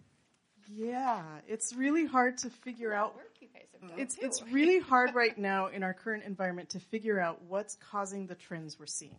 yeah, it's really hard to figure out. Work you guys have done It's too. it's really hard right now in our current environment to figure out what's causing the trends we're seeing.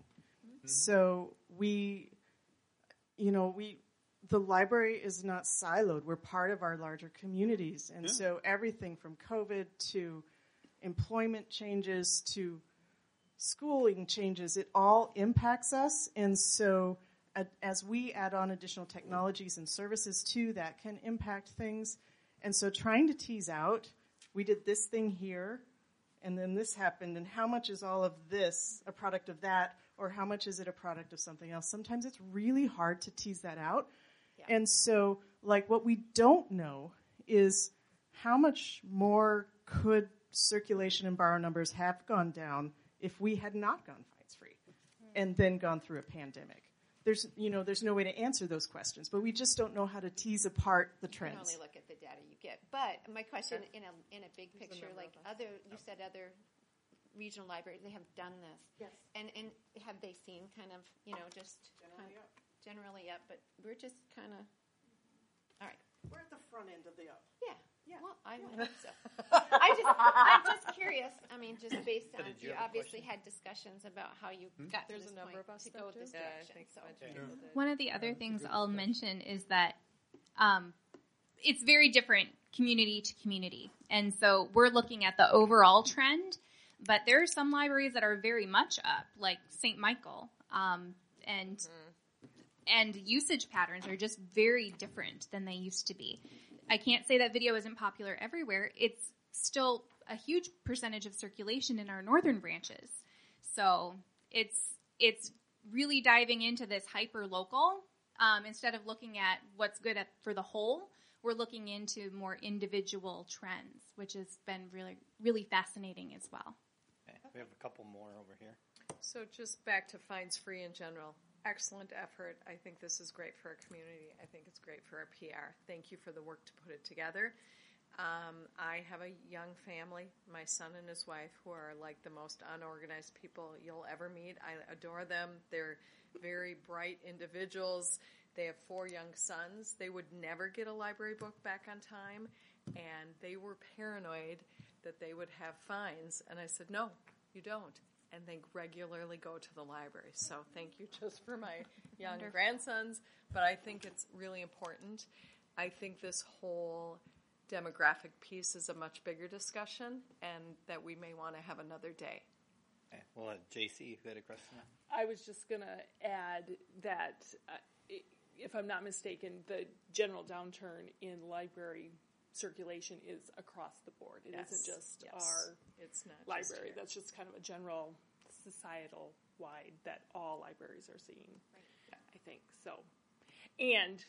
So we, you know, we the library is not siloed. We're part of our larger communities, and Yeah. so everything from COVID to employment changes to schooling changes, it all impacts us. And so uh, as we add on additional technologies and services too, that can impact things. And so trying to tease out, we did this thing here, and then this happened, and how much is all of this a product of that, or how much is it a product of something else? Sometimes it's really hard to tease that out. Yeah. And so, like, what we don't know is how much more could circulation and borrow numbers have gone down if we had not gone fines free and then gone through a pandemic. There's, you know, there's no way to answer those questions, but we just don't know how to tease apart the You can trends. only look at the data you get. But my question, in a in a big picture, like other, you said other regional libraries, they have done this. Yes. And and have they seen kind of, you know, just generally up, generally up, but we're just kind of, all right. We're at the front end of the up. Yeah. Yeah. Well, I would hope so. I just, I'm just curious. I mean, just based on, did you you have a obviously question? had discussions about how you got to There's this a number point of us to that go do. this Yeah, I direction. think So. so. one of the other things I'll mention is that um, it's very different community to community. And so we're looking at the overall trend, but there are some libraries that are very much up, like Saint Michael. Um, and and usage patterns are just very different than they used to be. I can't say that video isn't popular everywhere. It's still a huge percentage of circulation in our northern branches. So it's it's really diving into this hyper local um, instead of looking at what's good at, for the whole. We're looking into more individual trends, which has been really really fascinating as well. We have a couple more over here. So just back to fines free in general. Excellent effort. I think this is great for our community. I think it's great for our P R. Thank you for the work to put it together. Um, I have a young family, my son and his wife, who are like the most unorganized people you'll ever meet. I adore them. They're very bright individuals. They have four young sons. They would never get a library book back on time, and they were paranoid that they would have fines. And I said, no, you don't. And they regularly go to the library. So thank you just for my young Wonderful. grandsons. But I think it's really important. I think this whole demographic piece is a much bigger discussion, and that we may want to have another day. Okay. Well, uh, J C, you had a question? I was just going to add that, uh, if I'm not mistaken, the general downturn in library circulation is across the board. It Yes. isn't just Yes. our It's not just library. here. That's just kind of a general societal wide that all libraries are seeing, right. I think. So, and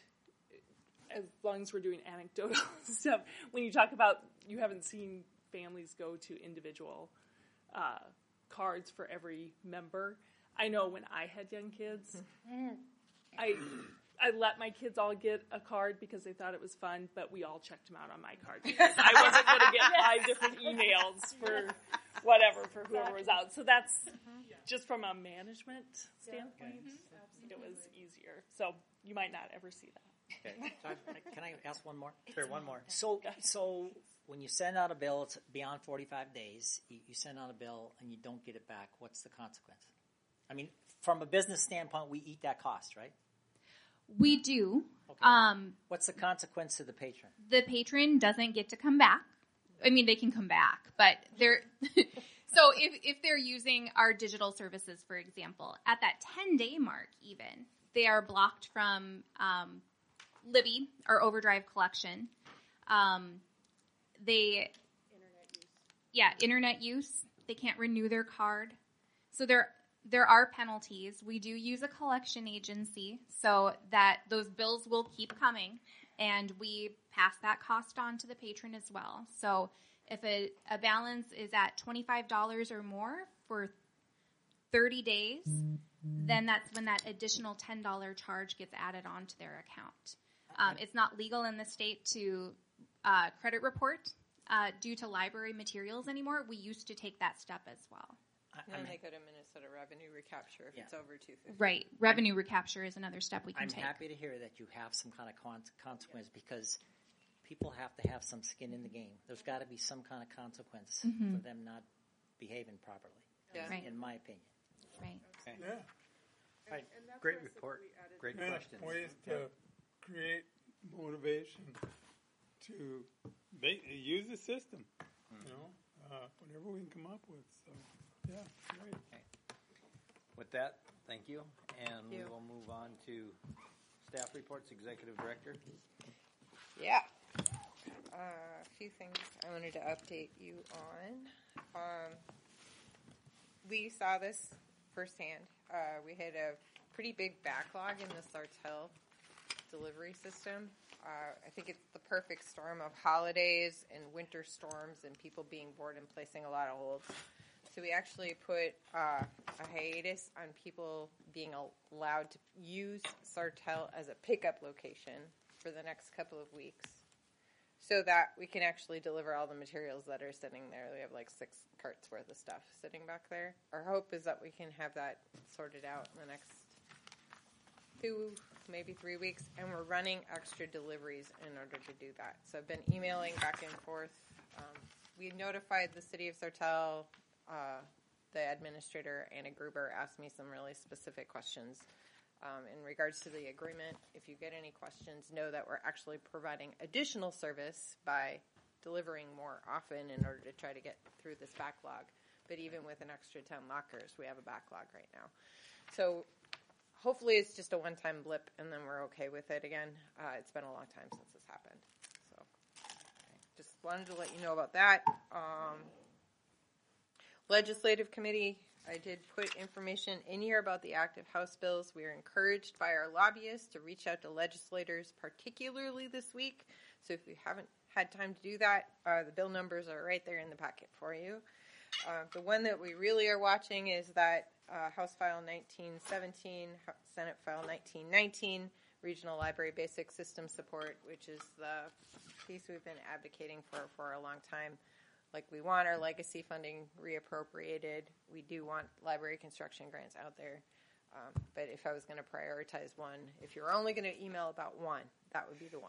as long as we're doing anecdotal stuff, when you talk about you haven't seen families go to individual uh, cards for every member, I know when I had young kids, I I let my kids all get a card because they thought it was fun, but we all checked them out on my card because I wasn't going to get five different emails for whatever for whoever was out. So that's just from a management standpoint, it was easier. So you might not ever see that. Okay. So I, can I ask one more? Sure, one more. So, so when you send out a bill, it's beyond forty-five days. You, you send out a bill and you don't get it back. What's the consequence? I mean, from a business standpoint, we eat that cost, right? We do. Okay. Um, What's the consequence to the patron? the patron doesn't get to come back. I mean, they can come back, but they're so if if they're using our digital services, for example, at that ten day mark, even they are blocked from um, Libby, our Overdrive collection. Um, they internet use. Yeah, internet use. They can't renew their card. So there there are penalties. We do use a collection agency so that those bills will keep coming, and we pass that cost on to the patron as well. So if a, a balance is at twenty-five dollars or more for thirty days, then that's when that additional ten dollars charge gets added onto their account. Um, it's not legal in the state to uh, credit report uh, due to library materials anymore. We used to take that step as well. And then they go to Minnesota Revenue Recapture if Yeah. it's over two fifty. Right. Revenue recapture is another step we can I'm take. happy to hear that you have some kind of con- consequence because people have to have some skin in the game. There's got to be some kind of consequence Mhm. for them not behaving properly, Yeah. Right. in my opinion. Right. Okay. Yeah. Right. Great report. Great Yeah, questions. ways to create motivation to ba- use the system, you know, uh, whatever we can come up with. So, yeah, great. Okay. With that, thank you, and Thank we you. will move on to staff reports. Executive Director. Yeah. Uh, a few things I wanted to update you on. Um, we saw this firsthand. Uh, we had a pretty big backlog in the Sartell delivery system. Uh, I think it's the perfect storm of holidays and winter storms and people being bored and placing a lot of holds. So we actually put uh, a hiatus on people being allowed to use Sartell as a pickup location for the next couple of weeks so that we can actually deliver all the materials that are sitting there. We have like six carts worth of stuff sitting back there. Our hope is that we can have that sorted out in the next two, maybe three weeks, and we're running extra deliveries in order to do that. So I've been emailing back and forth. Um, we notified the city of Sartell. Uh, the administrator, Anna Gruber, asked me some really specific questions um, in regards to the agreement. If you get any questions, know that we're actually providing additional service by delivering more often in order to try to get through this backlog. But even with an extra ten lockers, we have a backlog right now. So hopefully it's just a one-time blip, and then we're okay with it again. Uh, it's been a long time since this happened. So just wanted to let you know about that. Um, Legislative Committee, I did put information in here about the active House bills. We are encouraged by our lobbyists to reach out to legislators, particularly this week. So if you haven't had time to do that, uh, the bill numbers are right there in the packet for you. Uh, the one that we really are watching is that uh, House File nineteen seventeen, Senate File nineteen nineteen, Regional Library Basic System Support, which is the piece we've been advocating for for a long time. Like, we want our legacy funding reappropriated. We do want library construction grants out there. Um, but if I was going to prioritize one, if you're only going to email about one, that would be the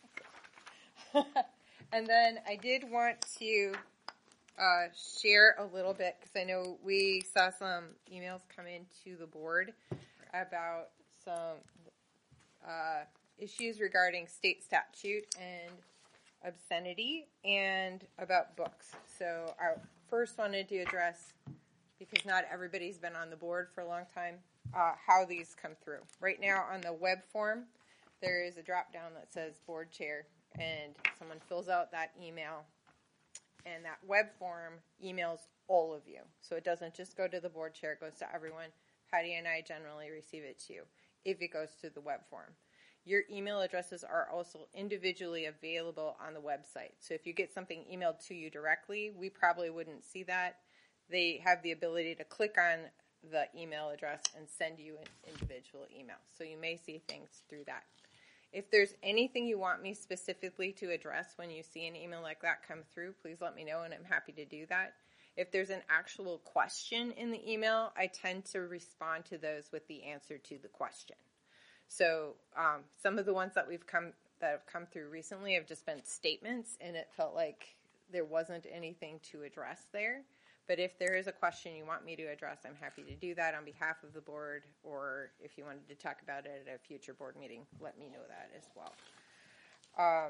one. And then I did want to uh, share a little bit, because I know we saw some emails come into the board about some uh, issues regarding state statute and obscenity and about books. So I first wanted to address, because not everybody's been on the board for a long time, uh, how these come through. Right now on the web form, there is a drop down that says board chair, and someone fills out that email, and that web form emails all of you. So it doesn't just go to the board chair, it goes to everyone. Patty and I generally receive it too, if it goes to the web form. Your email addresses are also individually available on the website. So if you get something emailed to you directly, we probably wouldn't see that. They have the ability to click on the email address and send you an individual email. So you may see things through that. If there's anything you want me specifically to address when you see an email like that come through, please let me know, and I'm happy to do that. If there's an actual question in the email, I tend to respond to those with the answer to the question. So um, some of the ones that we've come that have come through recently have just been statements, and it felt like there wasn't anything to address there. But if there is a question you want me to address, I'm happy to do that on behalf of the board, or if you wanted to talk about it at a future board meeting, let me know that as well. Um,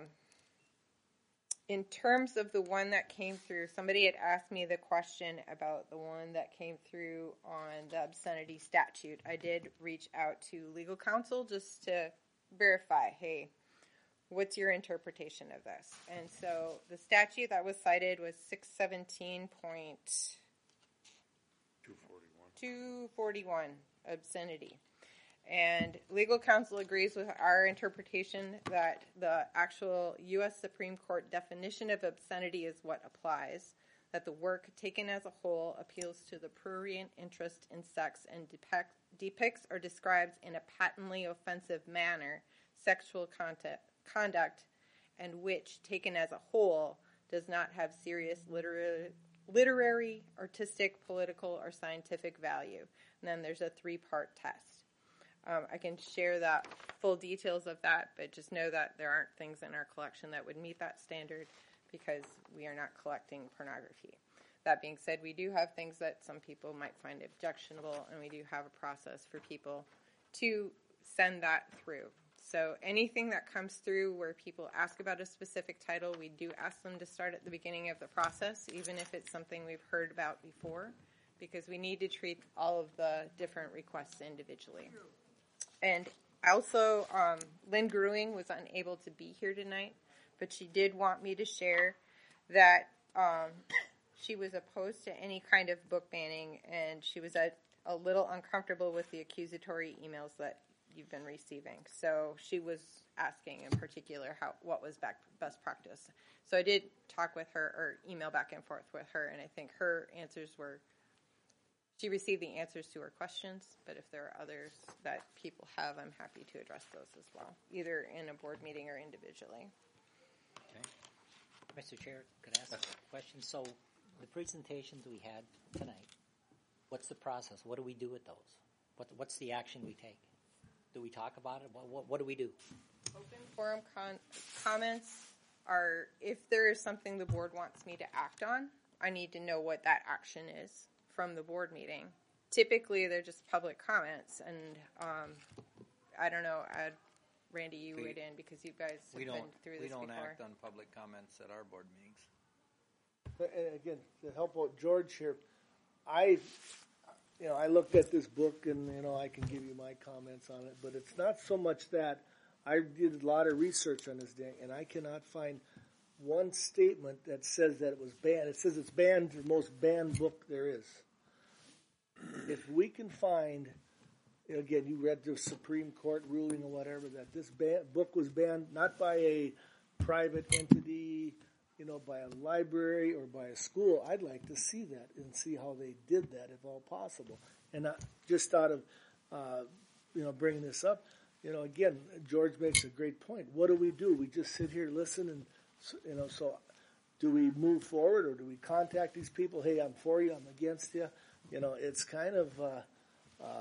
in terms of the one that came through, somebody had asked me the question about the one that came through on the obscenity statute. I did reach out to legal counsel just to verify, hey, what's your interpretation of this? And so the statute that was cited was six seventeen point two forty-one, obscenity. And legal counsel agrees with our interpretation that the actual U S Supreme Court definition of obscenity is what applies, that the work taken as a whole appeals to the prurient interest in sex and depict, depicts or describes in a patently offensive manner sexual content, conduct, and which, taken as a whole, does not have serious literary, literary, artistic, political, or scientific value. And then there's a three-part test. Um, I can share that full details of that, but just know that there aren't things in our collection that would meet that standard because we are not collecting pornography. That being said, we do have things that some people might find objectionable, and we do have a process for people to send that through. So anything that comes through where people ask about a specific title, we do ask them to start at the beginning of the process, even if it's something we've heard about before, because we need to treat all of the different requests individually. And also, um, Lynn Gruing was unable to be here tonight, but she did want me to share that um, she was opposed to any kind of book banning, and she was a, a little uncomfortable with the accusatory emails that you've been receiving. So she was asking in particular how what was back, best practice. So I did talk with her, or email back and forth with her, and I think her answers were, she received the answers to her questions, but if there are others that people have, I'm happy to address those as well, either in a board meeting or individually. Okay. Mister Chair, could I ask a question? So the presentations we had tonight, what's the process? What do we do with those? What, what's the action we take? Do we talk about it? What, what, what do we do? Open forum con- comments are, if there is something the board wants me to act on, I need to know what that action is from the board meeting. Typically, they're just public comments, and um, I don't know, I'd, Randy, you We- weighed in because you guys have We been don't, through we this don't before. act on public comments at our board meetings. But, and again, to help out George here, I, you know, I looked at this book and, you know, I can give you my comments on it, but it's not so much that. I did a lot of research on this thing, and I cannot find one statement that says that it was banned. It says it's banned, the most banned book there is. If we can find, again, you read the Supreme Court ruling or whatever, that this ban- book was banned not by a private entity, you know, by a library or by a school, I'd like to see that and see how they did that, if all possible. And I just thought of, uh, you know, bringing this up. You know, again, George makes a great point. What do we do? We just sit here, listen, and, you know, so do we move forward or do we contact these people? Hey, I'm for you, I'm against you. You know, it's kind of uh, uh,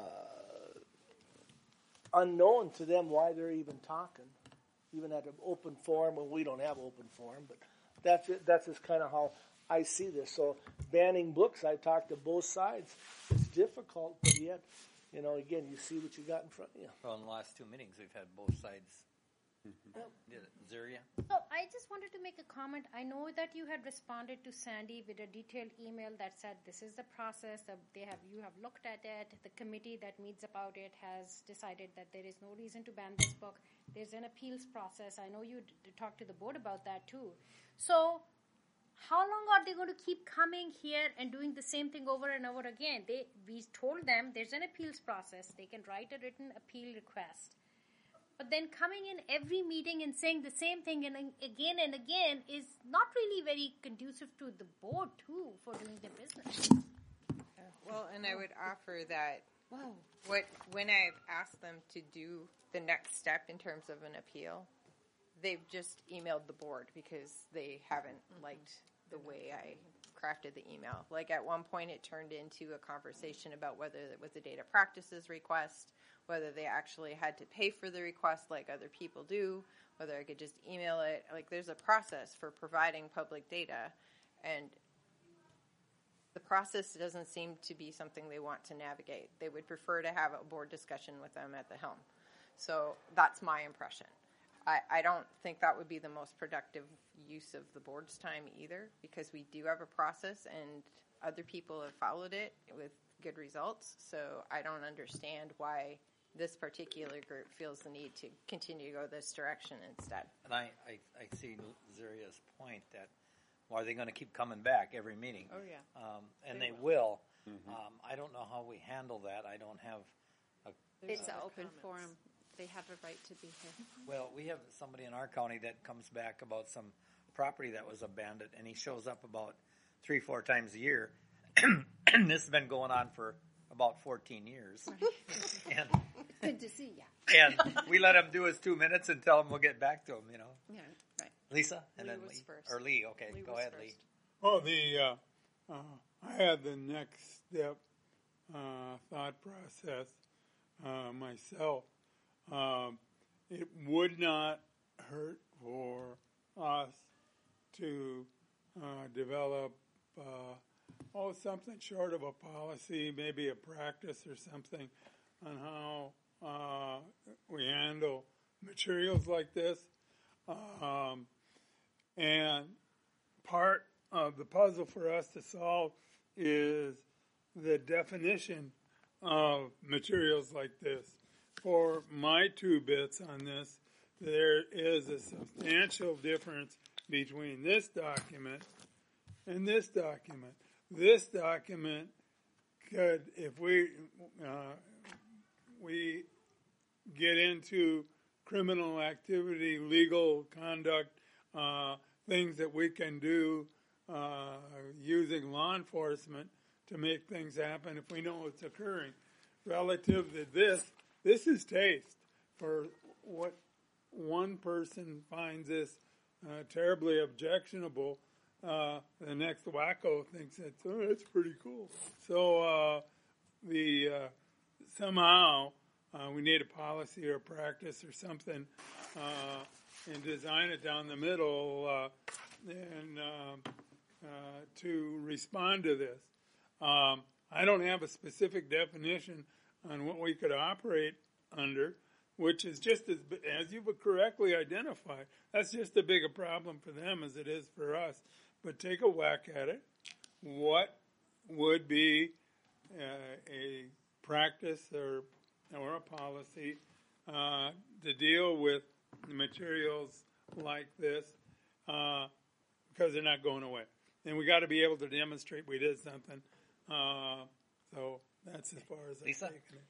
unknown to them why they're even talking, even at an open forum. Well, we don't have open forum, but that's it. That's just kind of how I see this. So banning books, I talked to both sides. It's difficult, but yet, you know, again, you see what you got in front of you. Well, in the last two meetings, we've had both sides. Did it. Zaria? So I just wanted to make a comment. I know that you had responded to Sandy with a detailed email that said this is the process. That they have you have looked at it. The committee that meets about it has decided that there is no reason to ban this book. There's an appeals process. I know you d- talked to the board about that too. So how long are they going to keep coming here and doing the same thing over and over again? They we told them there's an appeals process. They can write a written appeal request. But then coming in every meeting and saying the same thing and again and again is not really very conducive to the board, too, for doing their business. Well, and I would offer that what when I've asked them to do the next step in terms of an appeal, they've just emailed the board because they haven't liked the way I crafted the email. Like at one point it turned into a conversation about whether it was a data practices request, whether they actually had to pay for the request like other people do, whether I could just email it. Like there's a process for providing public data, and the process doesn't seem to be something they want to navigate. They would prefer to have a board discussion with them at the helm. So that's my impression. I, I don't think that would be the most productive use of the board's time either, because we do have a process and other people have followed it with good results. So I don't understand why this particular group feels the need to continue to go this direction instead. And I, I, I see Zaria's point that why are they going to keep coming back every meeting? Oh, yeah. Um, and They they, will. will. Mm-hmm. Um, I don't know how we handle that. I don't have a... It's uh, an open forum. They have a right to be here. Well, we have somebody in our county that comes back about some property that was abandoned, and he shows up about three, four times a year. And this has been going on for about fourteen years. And, It's good to see you. and we let him do his two minutes and tell him we'll get back to him, you know. Yeah, right. Lisa? And Lee then was Lee. first. Or Lee, okay. Lee Go was ahead, first. Lee. Oh, the uh, uh, I had the next step uh, thought process uh, myself. Um, it would not hurt for us to uh, develop uh, oh something short of a policy, maybe a practice or something on how uh, we handle materials like this. Um, and part of the puzzle for us to solve is the definition of materials like this. For my two bits on this, there is a substantial difference between this document and this document. This document could, if we uh, we get into criminal activity, legal conduct, uh, things that we can do uh, using law enforcement to make things happen if we know what's occurring. Relative to this, this is taste. For what one person finds this uh, terribly objectionable, uh, the next wacko thinks that's, oh, that's pretty cool. So uh, the uh, somehow uh, we need a policy or a practice or something uh, and design it down the middle uh, and uh, uh, to respond to this. Um, I don't have a specific definition on what we could operate under, which is just as, as you've correctly identified, that's just as big a problem for them as it is for us. But take a whack at it. What would be uh, a practice or or a policy uh, to deal with materials like this uh, because they're not going away? And we got to be able to demonstrate we did something. Uh, so that's as far as I've Lisa? taken it.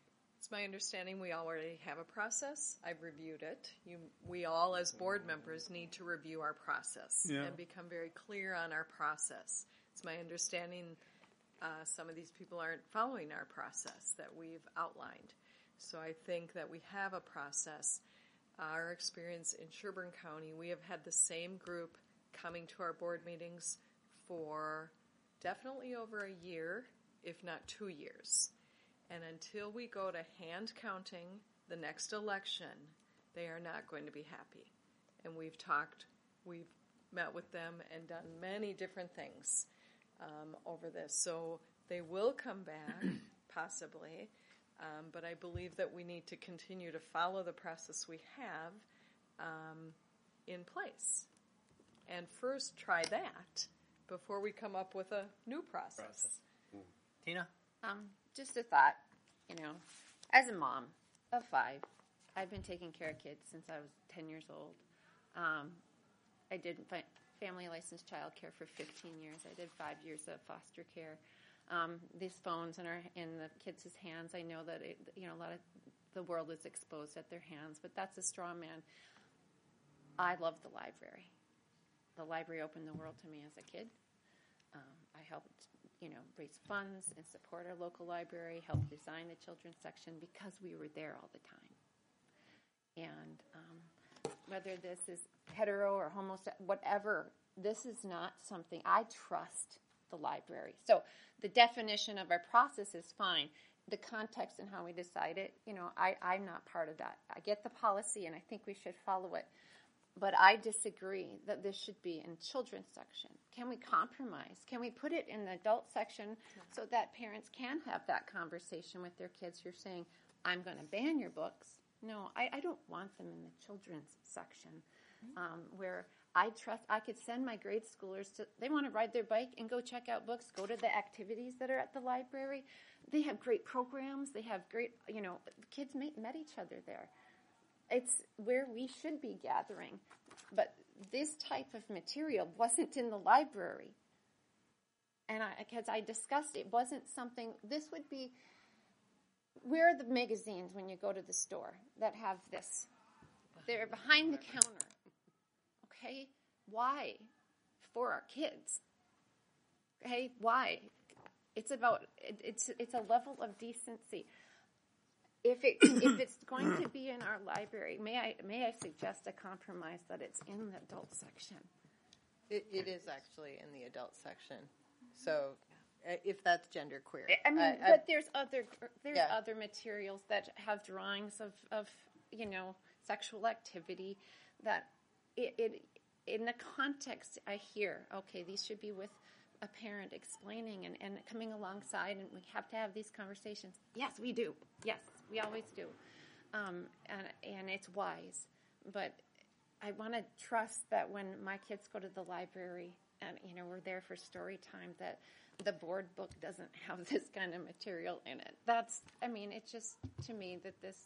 It's my understanding we already have a process. I've reviewed it. You, we all, as board members, need to review our process Yeah. and become very clear on our process. It's my understanding uh, some of these people aren't following our process that we've outlined. So I think that we have a process. Our experience in Sherburne County, we have had the same group coming to our board meetings for definitely over a year, if not two years. And until we go to hand counting the next election, they are not going to be happy. And we've talked, we've met with them and done many different things um, over this. So they will come back, possibly, um, but I believe that we need to continue to follow the process we have um, in place. And first try that before we come up with a new process. Process. Tina? Um, just a thought, you know, as a mom of five, I've been taking care of kids since I was ten years old. Um, I did fi- family licensed child care for fifteen years. I did five years of foster care. Um, these phones in our in the kids' hands, I know that it, you know a lot of the world is exposed at their hands, but that's a straw man. I love the library. The library opened the world to me as a kid. Um, I helped, you know, raise funds and support our local library, helped design the children's section because we were there all the time. And um, whether this is hetero or homosexual, whatever, this is not something, I trust the library. So the definition of our process is fine. The context and how we decide it, you know, I, I'm not part of that. I get the policy and I think we should follow it. But I disagree that this should be in children's section. Can we compromise? Can we put it in the adult section so that parents can have that conversation with their kids? You're saying, I'm going to ban your books. No, I, I don't want them in the children's section um, where I trust, I could send my grade schoolers to, they want to ride their bike and go check out books, go to the activities that are at the library. They have great programs. They have great, you know, kids met, met each other there. It's where we should be gathering. But this type of material wasn't in the library. And I, because I discussed it, wasn't something, this would be, where are the magazines when you go to the store that have this? They're behind the counter. Okay? Why? For our kids. Okay? Why? It's about, it, it's it's a level of decency. If it if it's going to be in our library, may I may I suggest a compromise that it's in the adult section? It, it is actually in the adult section. So, uh, if that's genderqueer, I mean, I, but there's other there's Yeah. other materials that have drawings of, of you know sexual activity that it, it in the context I hear okay these should be with a parent explaining and, and coming alongside, and we have to have these conversations. Yes, we do. Yes, we always do. Um, and, and it's wise. But I want to trust that when my kids go to the library and, you know, we're there for story time, that the board book doesn't have this kind of material in it. That's, I mean, it's just, to me, that this,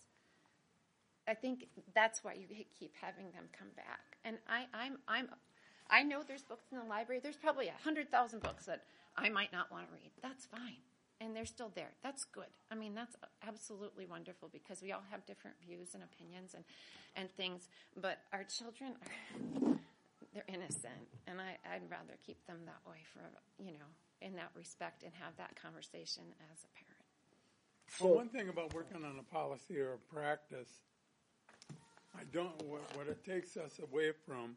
I think that's why you keep having them come back. And I, I'm, I'm, I know there's books in the library. There's probably a hundred thousand books that I might not want to read. That's fine. And they're still there. That's good. I mean, that's absolutely wonderful because we all have different views and opinions and, and things. But our children, are, they're innocent. And I, I'd rather keep them that way for, you know, in that respect and have that conversation as a parent. Well, one thing about working on a policy or a practice, I don't, what, what it takes us away from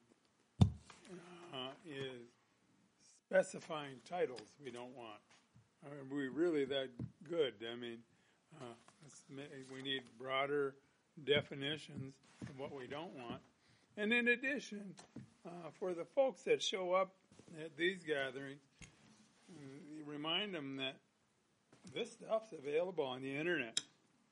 Uh, is specifying titles we don't want. Are we really that good? I mean, uh, let's ma- we need broader definitions of what we don't want. And in addition, uh, for the folks that show up at these gatherings, uh, remind them that this stuff's available on the internet.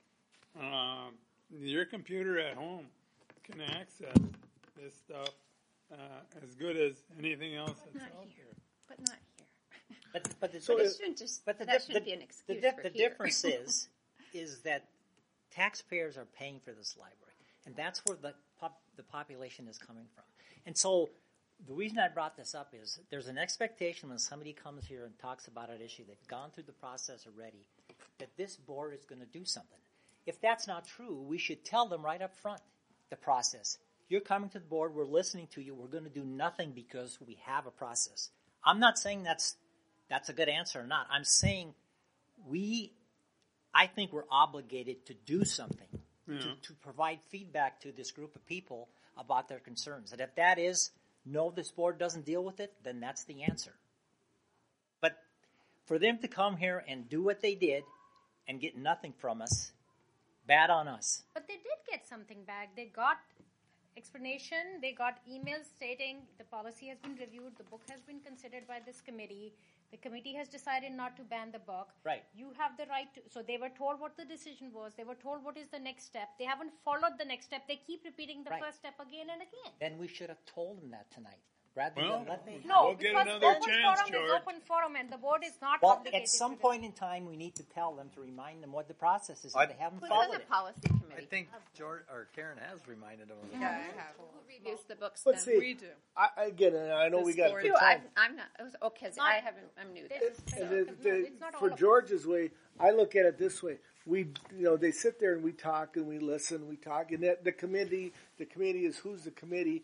Uh, your computer at home can access this stuff Uh, as good as anything else But that's not out here. there. But not here. But but the, So but it shouldn't just- but the, that di- shouldn't the, be an the, excuse di- for the here. difference is is that taxpayers are paying for this library, and that's where the pop, the population is coming from. And so the reason I brought this up is there's an expectation when somebody comes here and talks about an issue, they've gone through the process already, that this board is going to do something. if that's not true, we should tell them right up front the process. You're coming to the board, we're listening to you, we're going to do nothing because we have a process. I'm not saying that's that's a good answer or not. I'm saying we, I think we're obligated to do something, Yeah. to, to provide feedback to this group of people about their concerns. And if that is, no, this board doesn't deal with it, then that's the answer. But for them to come here and do what they did and get nothing from us, bad on us. But they did get something back. They got explanation. They got emails stating the policy has been reviewed. The book has been considered by this committee. The committee has decided not to ban the book. Right. You have the right to. So they were told what the decision was. They were told what is the next step. They haven't followed the next step. They keep repeating the Right. first step again and again. Then we should have told them that tonight. Rather Well, than let me. No, We'll get because another open chance, forum is George. open forum, and the board is not Well, obligated at some to point in time, we need to tell them to remind them what the process is. I- If they haven't Who followed does a it. policy I committee? think George or Karen has reminded them of it. Yeah, I have. Who reviews the books But then? see, We do. I, again, and I know we got Phew, good time. I'm, I'm not. It was okay. It's not- I haven't. I'm new there. This is And so- the- no, the- it's not all for of us. George's way, I look at it this way: we, you know, they sit there and we talk and we listen, we talk, and that the committee, the committee is who's the committee.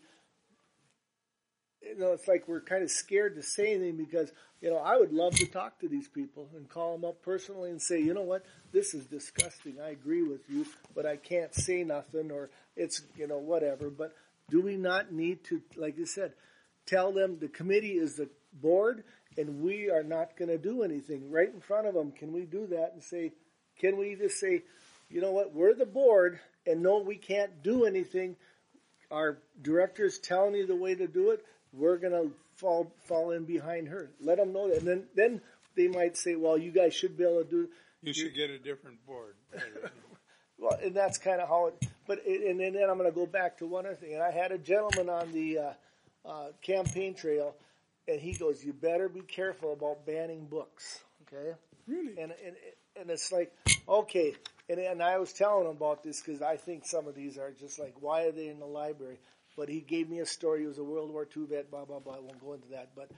You know, it's like we're kind of scared to say anything because, you know, I would love to talk to these people and call them up personally and say, you know what, this is disgusting. I agree with you, but I can't say nothing, or it's, you know, whatever. But do we not need to, like you said, tell them the committee is the board and we are not going to do anything right in front of them? Can we do that and say, can we just say, you know what, we're the board and no, we can't do anything. Our director's telling you the way to do it. We're going to fall fall in behind her. Let them know that. And then, then they might say, well, you guys should be able to do. You should get a different board. Well, and that's kind of how it, but, it, and then then I'm going to go back to one other thing. And I had a gentleman on the uh, uh, campaign trail, and he goes, you better be careful about banning books, okay? Really? And, and, and it's like, okay. And, and I was telling him about this because I think some of these are just like, why are they in the library? But he gave me a story. He was a World War Two vet, blah, blah, blah. I won't go into that. But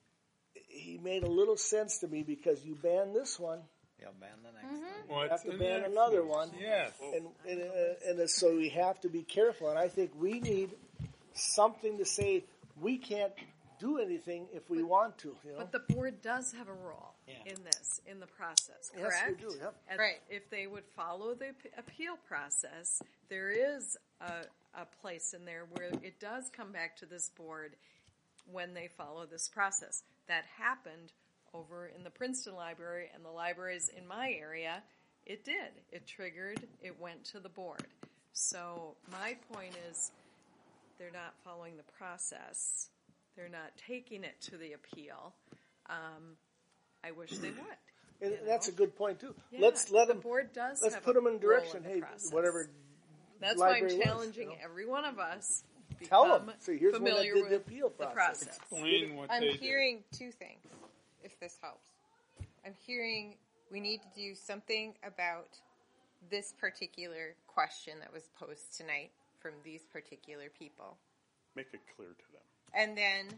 he made a little sense to me because you ban this one, Yeah, ban the next one. you What's have to the ban next another one? one. Yes. And, and, uh, and so we have to be careful. And I think we need something to say we can't do anything if we want to. You know? But the board does have a role Yeah. in this, in the process, Yes, correct? we do, yep. And Right. if they would follow the ap- appeal process, there is a, a place in there where it does come back to this board when they follow this process. That happened over in the Princeton Library and the libraries in my area. It did. It triggered. It went to the board. So my point is they're not following the process. They're not taking it to the appeal. Um, I wish they would. And you that's a know? good point too. Yeah, let's let the them. board does Let's have put a them in role direction. the Hey, process. whatever. That's why I'm library was, challenging you know? every one of us Tell become them. See, here's one that familiar did with the appeal the process. process. Explain what I'm they did. hearing two things, if this helps. I'm hearing we need to do something about this particular question that was posed tonight from these particular people. Make it clear to them. And then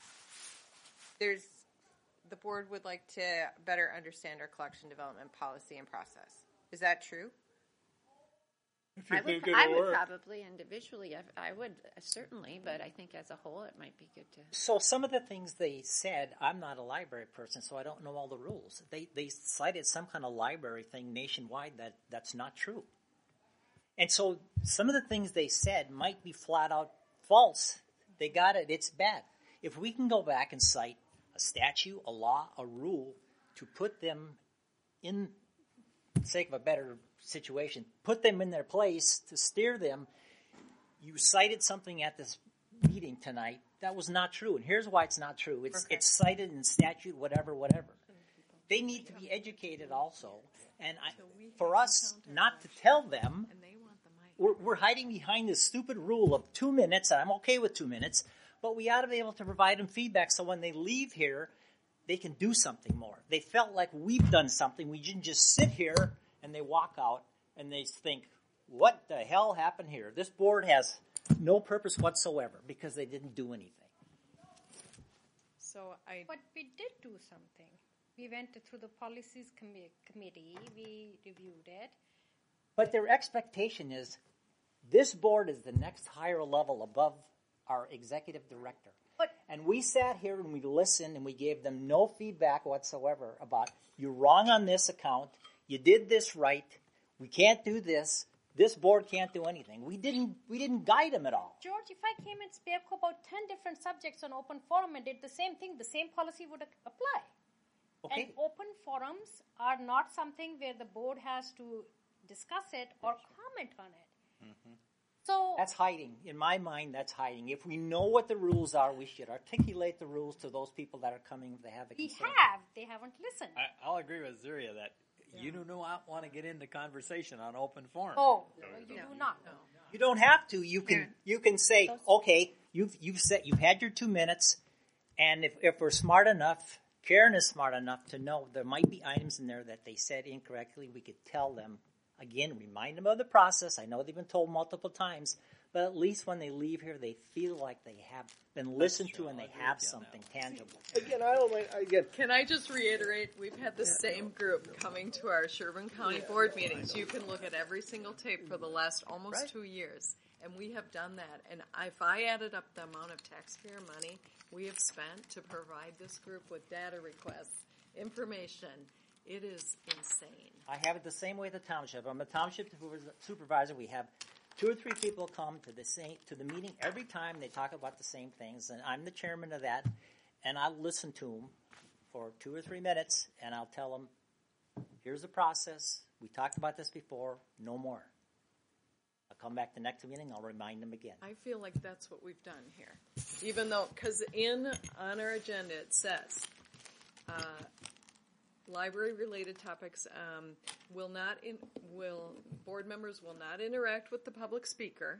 there's the board would like to better understand our collection development policy and process. Is that true? If you I would, think I it'll would work. probably individually, I, I would uh, certainly, but I think as a whole, it might be good to. So some of the things they said, I'm not a library person, so I don't know all the rules. They they cited some kind of library thing nationwide that that's not true. And so some of the things they said might be flat out false. They got it. It's bad. If we can go back and cite a statute, a law, a rule to put them in, for the sake of a better situation, put them in their place to steer them. You cited something at this meeting tonight that was not true, and here's why it's not true. It's Okay. it's cited in statute, whatever, whatever. They need to be educated also, and I, for us not to tell them, we're, we're hiding behind this stupid rule of two minutes, and I'm okay with two minutes, but we ought to be able to provide them feedback so when they leave here, they can do something more. They felt like we've done something. We didn't just sit here and they walk out and they think, what the hell happened here? This board has no purpose whatsoever because they didn't do anything. So I. But we did do something. We went through the policies commi- committee. We reviewed it. But their expectation is this board is the next higher level above our executive director. But- and we sat here and we listened and we gave them no feedback whatsoever about you're wrong on this account, you did this right, we can't do this, this board can't do anything. We didn't we didn't guide them at all. George, if I came and spoke about ten different subjects on open forum and did the same thing, the same policy would a- apply. Okay. And open forums are not something where the board has to discuss it or comment on it. Mm-hmm. So That's hiding. In my mind, that's hiding. If we know what the rules are, we should articulate the rules to those people that are coming if they have a we concern. have, they haven't listened. I, I'll agree with Zuria that you do not want to get into conversation on open forum. Oh, you do not. You don't have to. You can you can say, okay, you've you've said you've had your two minutes, and if, if we're smart enough, Karen is smart enough to know there might be items in there that they said incorrectly. We could tell them again, remind them of the process. I know they've been told multiple times, but at least when they leave here, they feel like they have been listened to and they have something tangible. Again, I don't like, again. Can I just reiterate, we've had the same group coming to our Sherburne County board meetings. You can look at every single tape for the last almost Right. two years, and we have done that. And if I added up the amount of taxpayer money we have spent to provide this group with data requests, information, it is insane. I have it the same way at the township. I'm a township supervisor. We have two or three people come to the same to the meeting every time. They talk about the same things, and I'm the chairman of that. And I'll listen to them for two or three minutes, and I'll tell them, "Here's the process. We talked about this before. No more." I'll come back the next meeting. I'll remind them again. I feel like that's what we've done here. Even though, because in, on our agenda it says, uh, library-related topics um, will not, in, will, board members will not interact with the public speaker,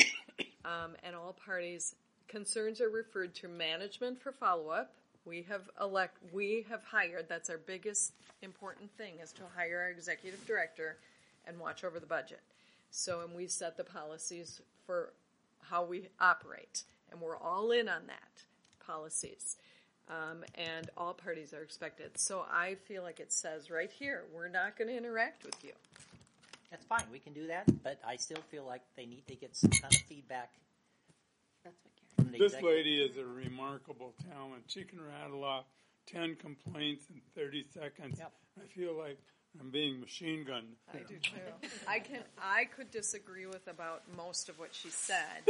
um, and all parties, concerns are referred to management for follow-up. We have elect, we have hired, that's our biggest important thing, is to hire our executive director and watch over the budget. So, and we set the policies for how we operate, and we're all in on that, policies. Um, and all parties are expected. So I feel like it says right here, we're not going to interact with you. That's fine. We can do that, but I still feel like they need to get some kind of feedback. That's what from the This executive. lady is a remarkable talent. She can rattle off ten complaints in thirty seconds. Yep. I feel like I'm being machine gunned. I do too. I can. I could disagree with about most of what she said,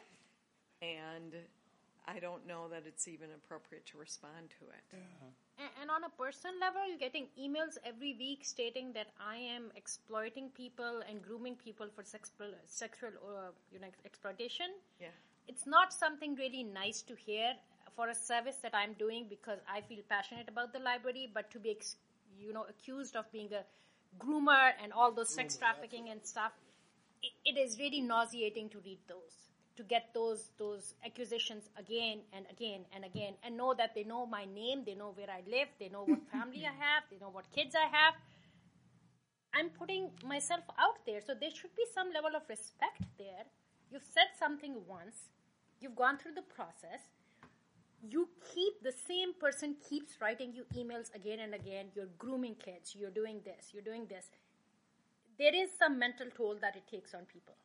and I don't know that it's even appropriate to respond to it. And, and on a personal level, getting emails every week stating that I am exploiting people and grooming people for sex, sexual uh, you know, exploitation. Yeah. It's not something really nice to hear for a service that I'm doing because I feel passionate about the library, but to be, ex- you know, accused of being a groomer and all those sex trafficking and stuff, it, it is really nauseating to read those, to get those those accusations again and again and again, and know that they know my name, they know where I live, they know what family I have, they know what kids I have. I'm putting myself out there, so there should be some level of respect there. You've said something once, you've gone through the process, you keep, the same person keeps writing you emails again and again, you're grooming kids, you're doing this, you're doing this. There is some mental toll that it takes on people.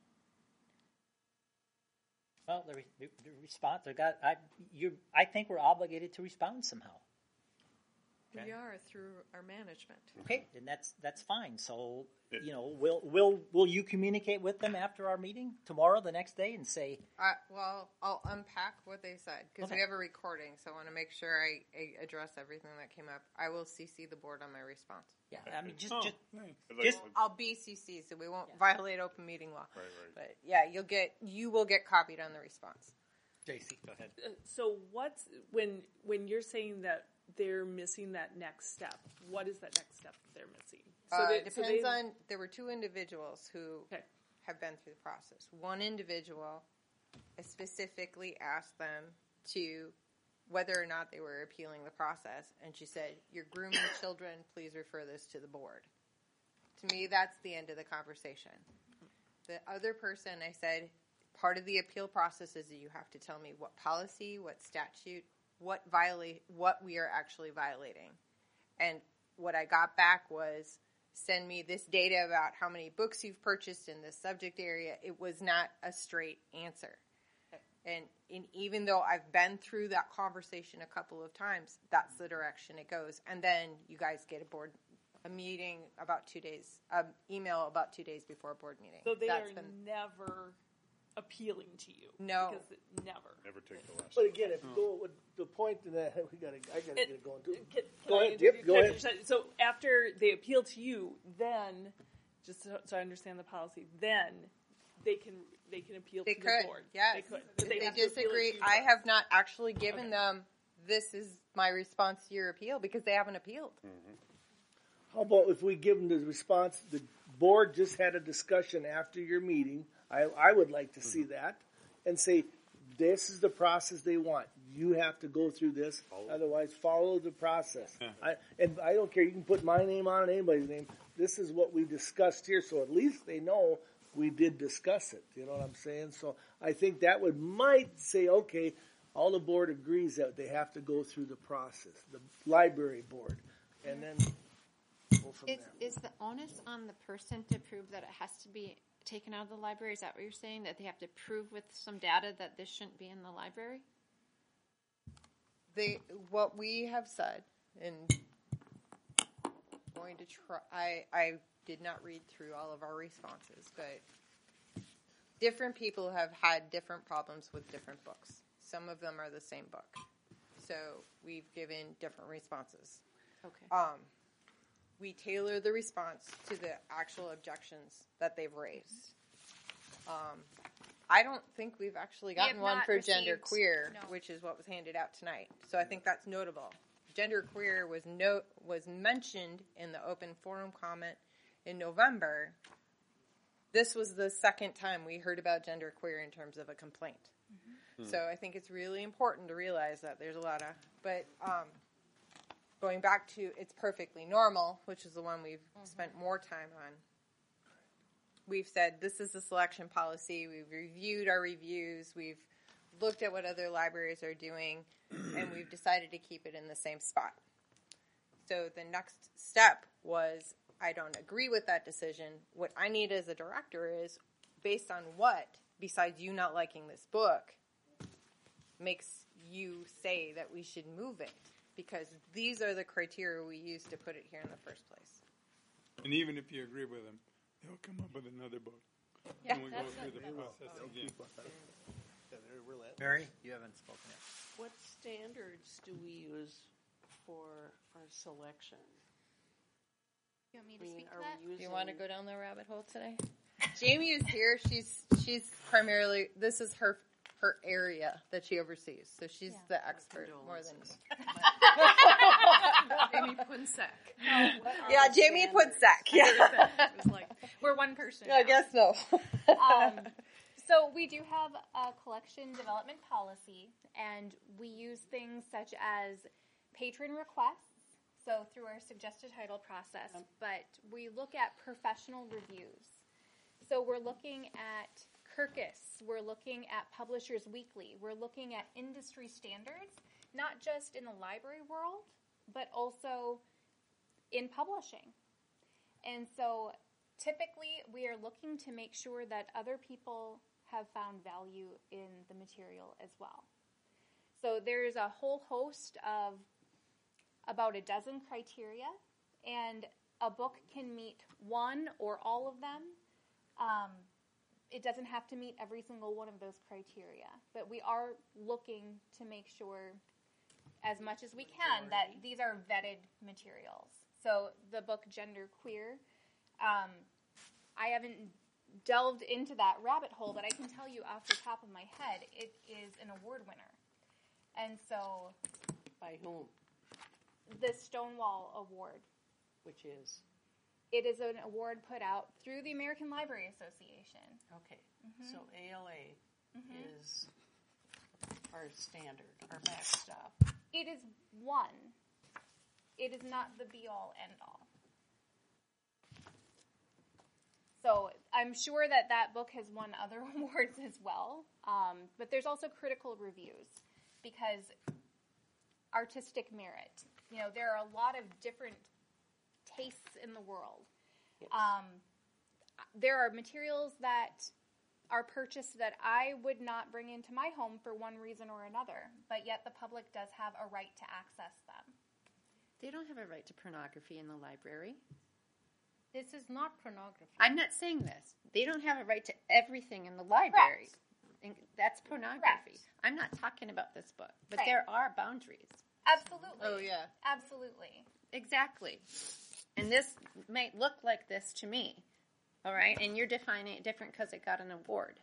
Well, the, re- the response, I got, I, you, I think we're obligated to respond somehow. Okay. We are through our management. Okay, and that's that's fine. So, you know, will will will you communicate with them after our meeting tomorrow, the next day, and say, Uh, well, I'll unpack what they said because Okay. we have a recording, so I want to make sure I, I address everything that came up. I will C C the board on my response. Yeah, I mean, just Oh, just, thanks. just I'll be C C, so we won't violate open meeting law. Right, right. But yeah, you'll get you will get copied on the response. J C, go ahead. Uh, So what's when when you're saying that they're missing that next step? What is that next step that they're missing? So uh, they- it so depends they- on. There were two individuals who Okay. have been through the process. One individual, I specifically asked them to whether or not they were appealing the process, and she said, "You're grooming children. Please refer this to the board." To me, that's the end of the conversation. The other person, I said, part of the appeal process is that you have to tell me what policy, what statute, what violate, what we are actually violating. And what I got back was send me this data about how many books you've purchased in this subject area. It was not a straight answer. And, and even though I've been through that conversation a couple of times, that's the direction it goes. And then you guys get a board, a meeting about two days, an email about two days before a board meeting. So they That's are been, never appealing to you. No. Because it, never. Never take the last. But again, if you go with the point in that, we gotta, I gotta get it going too. Can, can Go I ahead, interview- Dip, go can I ahead. finish that? So after they appeal to you, then, just so, so I understand the policy, then they can they can appeal They to could, the board. yes. They could. If But they have to appeal it to disagree, you I first. have not actually given them, this is my response to your appeal, because they haven't appealed. How about if we give them the response, the board just had a discussion after your meeting, I, I would like to see that, and say, this is the process they want. You have to go through this, otherwise follow the process. I, and I don't care, you can put my name on it, anybody's name. This is what we discussed here, so at least they know we did discuss it. You know what I'm saying? So I think that would might say, okay, all the board agrees that they have to go through the process, the library board, and then go from Is, there. is the onus on the person to prove that it has to be taken out of the library? Is that what you're saying? That they have to prove with some data that this shouldn't be in the library? They, what we have said, and going to try, I, I did not read through all of our responses, but different people have had different problems with different books. Some of them are the same book. So we've given different responses. Okay. Um, we tailor the response to the actual objections that they've raised. Um, I don't think we've actually We have gotten one not for gender received- queer, no. which is what was handed out tonight. So I think that's notable. Gender queer was no was mentioned in the open forum comment in November. This was the second time we heard about gender queer in terms of a complaint. Mm-hmm. So I think it's really important to realize that there's a lot of, but um, going back to It's Perfectly Normal, which is the one we've Mm-hmm. spent more time on, we've said this is the selection policy, we've reviewed our reviews, we've looked at what other libraries are doing, and we've decided to keep it in the same spot. So the next step was, I don't agree with that decision. What I need as a director is, based on what, besides you not liking this book, makes you say that we should move it? Because these are the criteria we use to put it here in the first place. And even if you agree with them, they'll come up with another book. Yeah, and we go that's through what- the process again. Mary, you haven't spoken yet. What standards do we use for our selection? You want me I to mean, speak to are that? we Do using? you want to go down the rabbit hole today? Jamie is here. She's she's primarily, this is her her area that she oversees. So she's Yeah. the expert more than Jamie Punsek. Yeah, Jamie Punsek. Yeah. It was like, we're one person. I now. guess so. um, so we do have a collection development policy, and we use things such as patron requests, so through our suggested title process, but we look at professional reviews. So we're looking at Kirkus, we're looking at Publishers Weekly, we're looking at industry standards, not just in the library world, but also in publishing. And so typically we are looking to make sure that other people have found value in the material as well. So there's a whole host of about a dozen criteria, and a book can meet one or all of them. Um, it doesn't have to meet every single one of those criteria, but we are looking to make sure as much as we can that these are vetted materials. So the book Gender Queer, um, I haven't delved into that rabbit hole, but I can tell you off the top of my head, it is an award winner. And so... By whom? The Stonewall Award. Which is? It is an award put out through the American Library Association. Okay. Mhm. So A L A Mhm. is our standard, our backstop. It is one. It is not the be-all, end-all. So I'm sure that that book has won other awards as well. Um, but there's also critical reviews because artistic merit. You know, there are a lot of different tastes in the world. Yes. Um, there are materials that are purchased that I would not bring into my home for one reason or another, but yet the public does have a right to access them. They don't have a right to pornography in the library. This is not pornography. I'm not saying this. They don't have a right to everything in the library. And that's pornography. Correct. I'm not talking about this book, but Right. there are boundaries. Absolutely. Oh, yeah. Absolutely. Exactly. And this might look like this to me, all right? And you're defining it different because it got an award.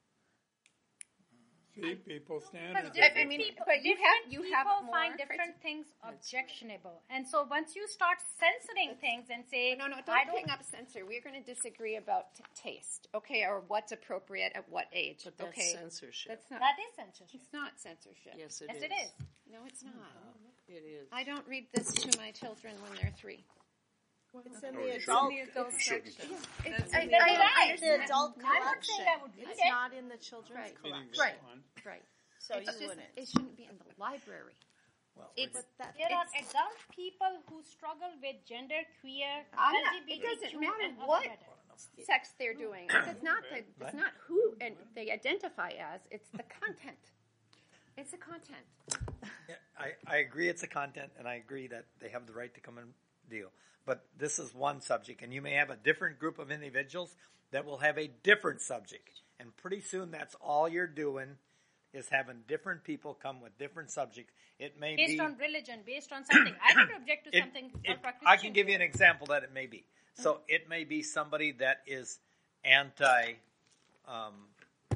See, people stand. Because it. different I mean, people, but you different have- you people have more find different things objectionable, and so once you start censoring things and say, No, no, I don't don't bring up censor. We're going to disagree about t- taste, okay, or what's appropriate at what age. But that's okay? censorship. That's not. that is censorship. It's not censorship. Yes, it Yes, is. it is. No, it's not. It is. I don't read this to my children when they're three. It's in No, the you adult, shouldn't. adult You shouldn't. section. It's- That's I- in the I- adult- I- the adult I'm not collection. saying I would read It's it. not in the children's Right. collection. Right. Right. So It's you just- wouldn't. It shouldn't be in the library. Well, It's But that, There are It's- adult people who struggle with gender, queer, I'm not- L G B T Q, it doesn't matter and other what matters. sex they're doing. It's not the, it's not who and they identify as. It's the content. It's the content. Yeah, I, I agree it's a content, and I agree that they have the right to come and deal. But this is one subject, and you may have a different group of individuals that will have a different subject. And pretty soon that's all you're doing is having different people come with different subjects. It may Based be... on religion, based on something. I would object to It- something. it- ultra I can Christian. give you an example that it may be. So it may be somebody that is anti um,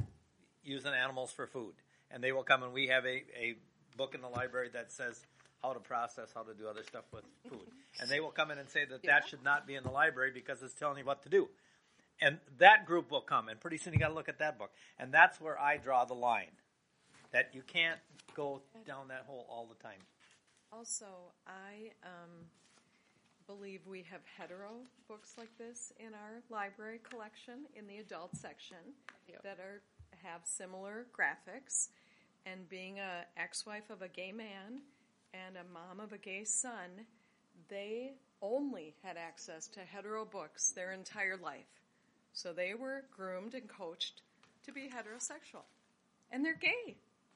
using animals for food. And they will come and we have a, a book in the library that says how to process, how to do other stuff with food. And they will come in and say that that should not be in the library because it's telling you what to do. And that group will come, and pretty soon you got to look at that book. And that's where I draw the line. That you can't go down that hole all the time. Also, I um, believe we have hetero books like this in our library collection in the adult section that are have similar graphics. And being a ex-wife of a gay man and a mom of a gay son, they only had access to hetero books their entire life. So they were groomed and coached to be heterosexual. And they're gay.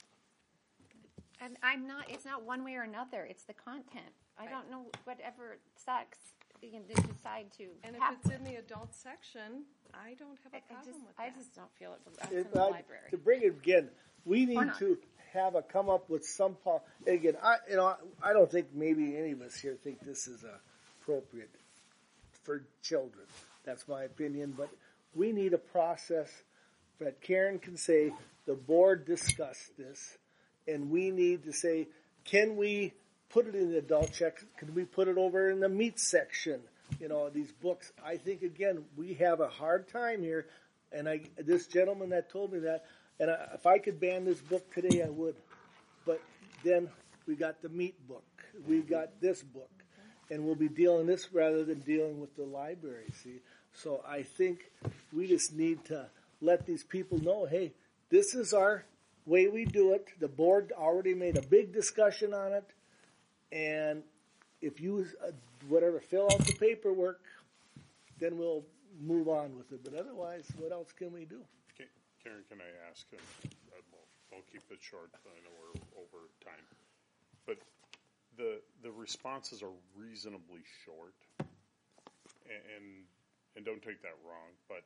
And I'm not, it's not one way or another. It's the content. I don't know whatever sex you can decide to And if have it's in the adult section, I don't have a I problem just, with I that. just don't feel it belongs If in the I- library. To bring it again, we Or need not. to have a come up with some pol- again. I you know I don't think maybe any of us here think this is uh, appropriate for children. That's my opinion, but we need a process that Karen can say the board discussed this, and we need to say, can we put it in the adult section? Can we put it over in the meat section? You know, these books. I think again we have a hard time here, and I this gentleman that told me that, and I, if I could ban this book today, I would. But then we got the meat book, we got this book, and we'll be dealing this rather than dealing with the library. See, so I think we just need to let these people know, hey, this is our way we do it. The board already made a big discussion on it, and if you uh, whatever fill out the paperwork, then we'll move on with it. But otherwise, what else can we do? Ca- Karen, can I ask, and uh, we'll, we'll keep it short, I know we're over time, but the the responses are reasonably short, and, and, and don't take that wrong, but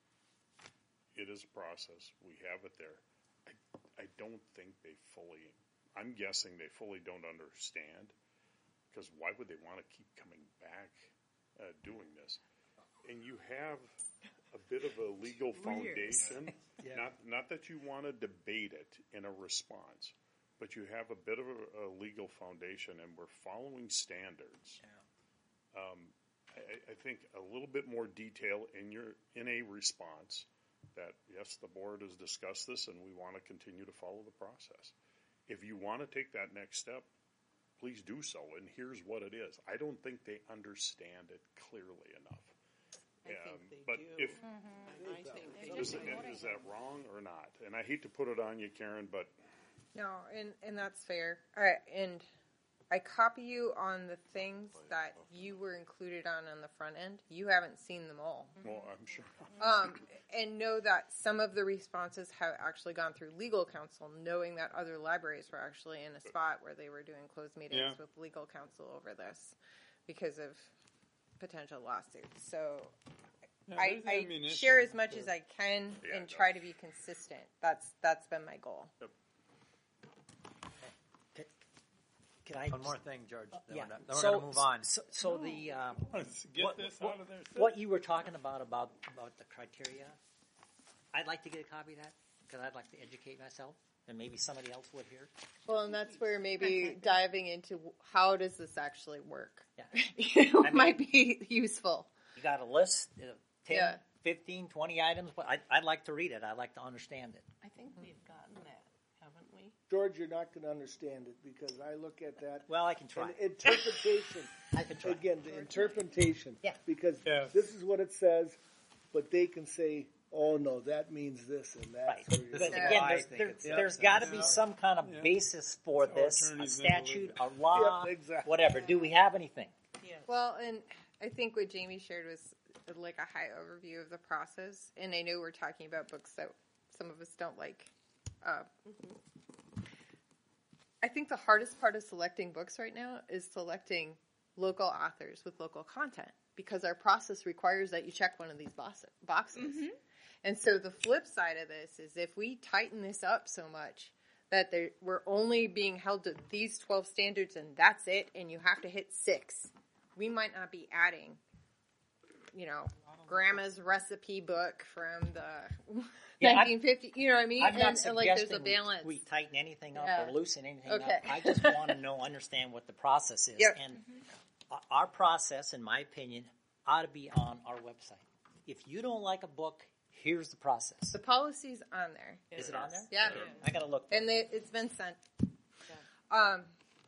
it is a process. We have it there. I, I don't think they fully, I'm guessing they fully don't understand, because why would they want to keep coming back uh, doing this? And you have a bit of a legal foundation. Yeah. Not not that you want to debate it in a response, but you have a bit of a, a legal foundation, and we're following standards. Yeah. Um, I, I think a little bit more detail in your in a response that yes, the board has discussed this, and we want to continue to follow the process. If you want to take that next step, please do so. And here's what it is. I don't think they understand it clearly enough. I Um, think they but do. if I think they is, do. is that wrong or not? And I hate to put it on you, Karen, but No, and, and that's fair. All right, and I copy you on the things that you were included on on the front end. You haven't seen them all. Well, I'm sure. Um, and know that some of the responses have actually gone through legal counsel, knowing that other libraries were actually in a spot where they were doing closed meetings Yeah. with legal counsel over this because of potential lawsuits. So Yeah, I, there's I ammunition share as much there. as I can Yeah, and try to be consistent. That's that's been my goal. Could I One more just- thing, George. Then Yeah. we're, done. Then we're so, going to move on. So, so the um, Let's get what, this what, out of there. what you were talking about about about the criteria, I'd like to get a copy of that because I'd like to educate myself, and maybe somebody else would here. Well, and that's where maybe diving into how does this actually work Yeah. you know, I mean- might be useful. You got a list, uh, ten, Yeah. fifteen, twenty items. But I, I'd like to read it. I'd like to understand it. I think we've gotten that, haven't we? George, you're not going to understand it because I look at that. Well, I can try. And interpretation. I can try. Again, the interpretation. Yeah. Because Yes. this is what it says, but they can say, "Oh no, that means this and that." Right. So you're But saying, again, why I there's, think there, it's there's sense. got to be Yeah. some kind of Yeah. basis for How this, a attorneys never live statute, it. a law, Yep, exactly. whatever. Do we have anything? Yes. Well, and I think what Jamie shared was like a high overview of the process. And I know we're talking about books that some of us don't like. Uh, I think the hardest part of selecting books right now is selecting local authors with local content because our process requires that you check one of these box- boxes. And so the flip side of this is if we tighten this up so much that there- we're only being held to these twelve standards and that's it, and you have to hit six, we might not be adding, you know, grandma's recipe book from the Yeah, I'm- nineteen fifty, you know what I mean? I'm not and, and, like there's a suggesting balance. we tighten anything up Yeah. or loosen anything Okay. up. I just want to know, understand what the process is. Yep. And uh, our process, in my opinion, ought to be on our website. If you don't like a book, here's the process. The policy's on there. Is it on there? Yeah. I got to look. For And it. they, it's been sent. Um,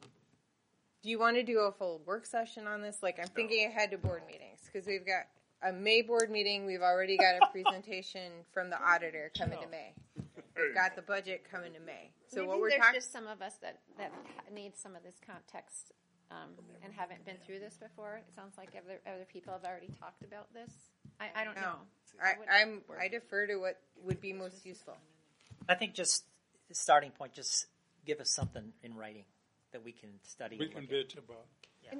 do you want to do a full work session on this? Like, I'm thinking ahead to board meetings because we've got a May board meeting. We've already got a presentation from the auditor coming to May. We've got the budget coming to May. So Maybe what we're there's talking. just some of us that, that need some of this context um, and haven't been through this before. It sounds like other other people have already talked about this. I, I don't know. I, would- I'm I defer to what would be most useful. I think just the starting point, just give us something in writing that we can study. We and can look at. bitch about. I'm,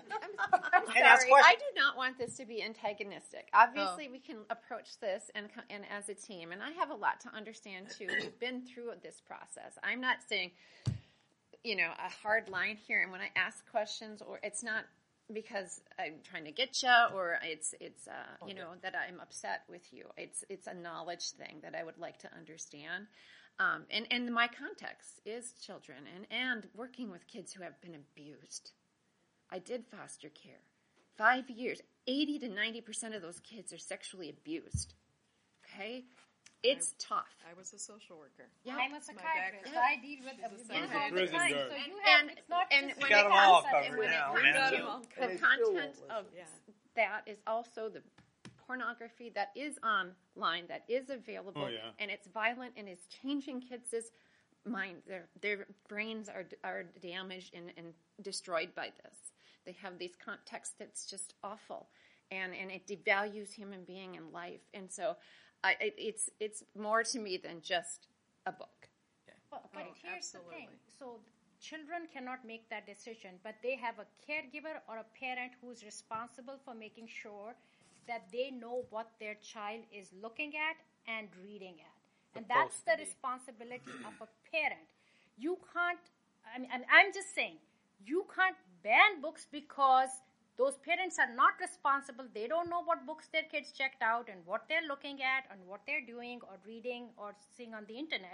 I'm And ask sorry. I questions. do not want this to be antagonistic. Obviously, we can approach this and co- and as a team. And I have a lot to understand too. We've been through this process. I'm not saying, you know, a hard line here. And when I ask questions, or it's not because I'm trying to get you, or it's it's uh, you know that I'm upset with you. It's it's a knowledge thing that I would like to understand. Um, and and my context is children and and working with kids who have been abused. I did foster care. Five years. eighty to ninety percent of those kids are sexually abused. Okay? It's tough. I was a social worker. Yeah. I'm a My psychiatrist. background- I deal with She's a abuse all the Prison time. guard. So you And- have, it's not and just when got it 'em all comes- covered when it now, comes man. to And the they still content won't of Yeah. that is also the pornography that is online, that is available, Oh, yeah. and it's violent and is changing kids' mind. Their their brains are are damaged and, and destroyed by this. They have these contexts that's just awful, and and it devalues human being and life. And so, I it, it's it's more to me than just a book. But, but Oh, here's the thing. absolutely. So children cannot make that decision, but they have a caregiver or a parent who's responsible for making sure that they know what their child is looking at and reading at. And that's Supposed the to be. responsibility of a parent. You can't, I mean, I'm, I'm just saying, you can't ban books because those parents are not responsible. They don't know what books their kids checked out and what they're looking at and what they're doing or reading or seeing on the internet.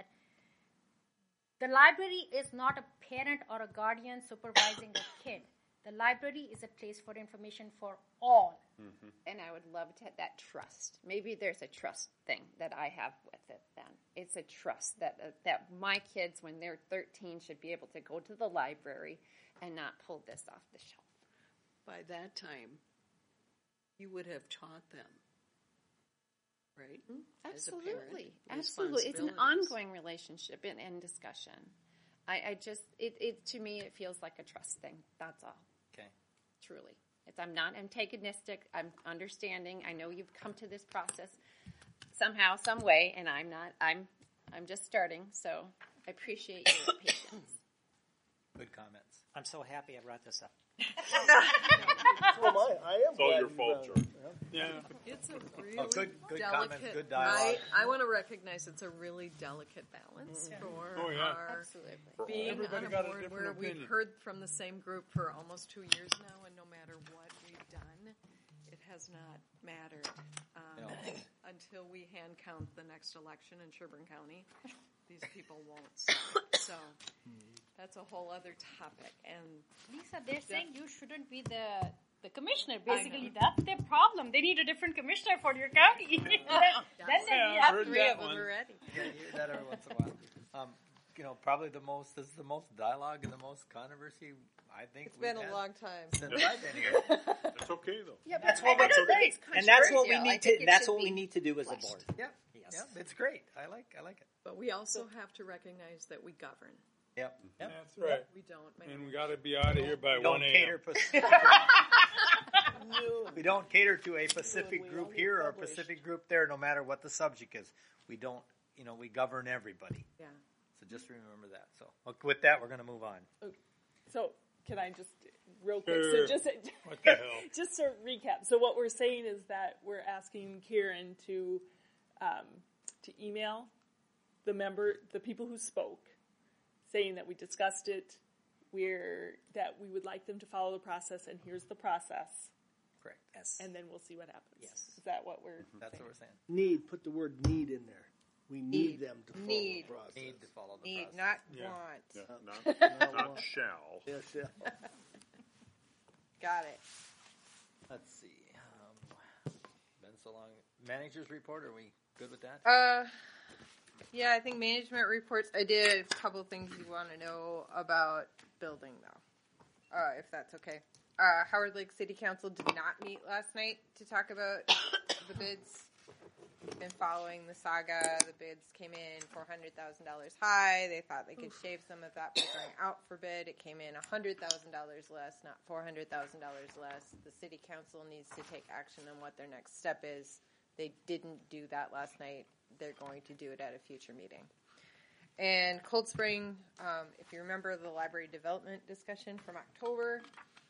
The library is not a parent or a guardian supervising a kid. The library is a place for information for all. And I would love to that trust. Maybe there's a trust thing that I have with it then. It's a trust that uh, that my kids, when they're thirteen, should be able to go to the library and not pull this off the shelf. By that time, you would have taught them, right? As a parent, Absolutely. Absolutely. It's an responsibilities. ongoing relationship and, and discussion. I, I just, it, it, to me, it feels like a trust thing. That's all. Okay. Truly. It's, I'm not antagonistic. I'm understanding. I know you've come to this process somehow, some way, and I'm not, I'm, I'm just starting, so I appreciate your patience. Good comments. I'm so happy I brought this up. So am I. I am It's all glad your you fault, brought it George. up. Yeah. It's a really Oh, good- good delicate, comments, good dialogue. I, I want to recognize it's a really delicate balance Yeah. for Oh, yeah. our Absolutely. being Everybody on a got a board different where we've opinion. heard from the same group for almost two years now, and no matter what we've done, it has not mattered um, No. until we hand count the next election in Sherburne County. These people won't stop. So that's a whole other topic. And Lisa, they're saying you shouldn't be the the commissioner. I Basically, know. that's their problem. They need a different commissioner for your county. then then they Yeah, I've have heard three that of them one. already. Yeah, you hear that every once in a while. Um, you know, probably the most, this is the most dialogue and the most controversy, I think. It's been we've a had long time. Since I've been here. It's okay though. Yeah, but That's I, what I we- don't think it's And that's what we controversial. I need think to. it That's should what we be need to do as a fleshed. board. Yep. Yes. Yeah, it's great. I like, I like it. But we also have to recognize that we govern. Yep. Yep. That's right. We don't make And we got to be out of here by We don't one a.m. cater Pacific. We don't cater to a Pacific group here or a Pacific group there, no matter what the subject is. We don't, you know, we govern everybody. Yeah. So just remember that. So with that, we're going to move on. So can I just real quick? Sure. So just What the hell? just to recap. So what we're saying is that we're asking Karen to um, to email the member, the people who spoke, saying that we discussed it. We're that we would like them to follow the process, and here's the process. Correct. Yes. And then we'll see what happens. Yes. Is that what we're? That's saying? what we're saying. Need, put the word need in there. We need, Need. them to follow Need. the process. Need to follow the Need, process. not Yeah. want. Yeah, not, No, not well. shall. Yes, yeah. Got it. Let's see. Um, been so long. Manager's report. Are we good with that? Uh, yeah, I think management reports. I did a couple things you want to know about building, though, uh, if that's okay. Uh, Howard Lake City Council did not meet last night to talk about the bids. Been following the saga. The bids came in four hundred thousand dollars high. They thought they could shave some of that by going out for bid. It came in one hundred thousand dollars less, not four hundred thousand dollars less. The city council needs to take action on what their next step is. They didn't do that last night. They're going to do it at a future meeting. And Cold Spring, um, if you remember the library development discussion from October,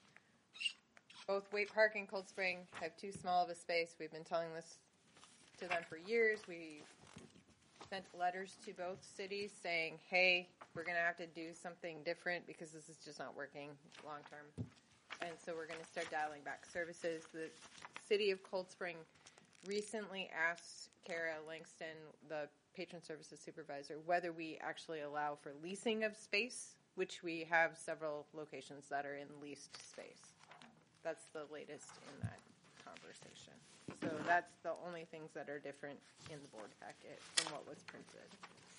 both Waite Park and Cold Spring have too small of a space. We've been telling this to them for years. We sent letters to both cities saying, hey, we're going to have to do something different because this is just not working long term. And so we're going to start dialing back services. The city of Cold Spring recently asked Kara Langston, the patron services supervisor, whether we actually allow for leasing of space, which we have several locations that are in leased space. That's the latest in that conversation. So that's the only things that are different in the board packet from what was printed.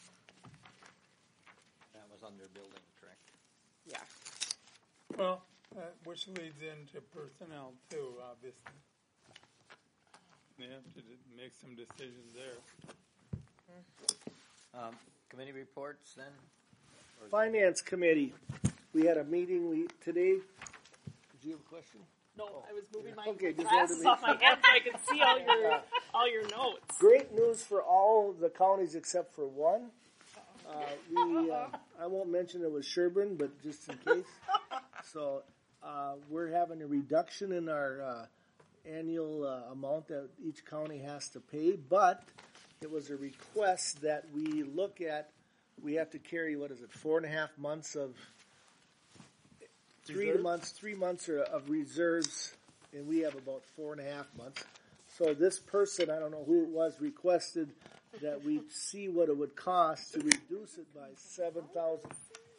That was under building, correct? Yeah. Well, uh, which leads into personnel too, obviously. They have to d- make some decisions there. Um, committee reports then? Or is it- Finance Committee. We had a meeting we today. Did you have a question? No, I was moving my Okay, just glasses wanted to off my make head so I could see all your all your notes. Great news for all the counties except for one. Uh, we, uh, I won't mention it was Sherburne, but just in case. So uh, we're having a reduction in our uh, annual uh, amount that each county has to pay, but it was a request that we look at. We have to carry, what is it, four and a half months of three Reserves? months, three months are of reserves, and we have about four and a half months. So this person, I don't know who it was, requested that we see what it would cost to reduce it by seven thousand.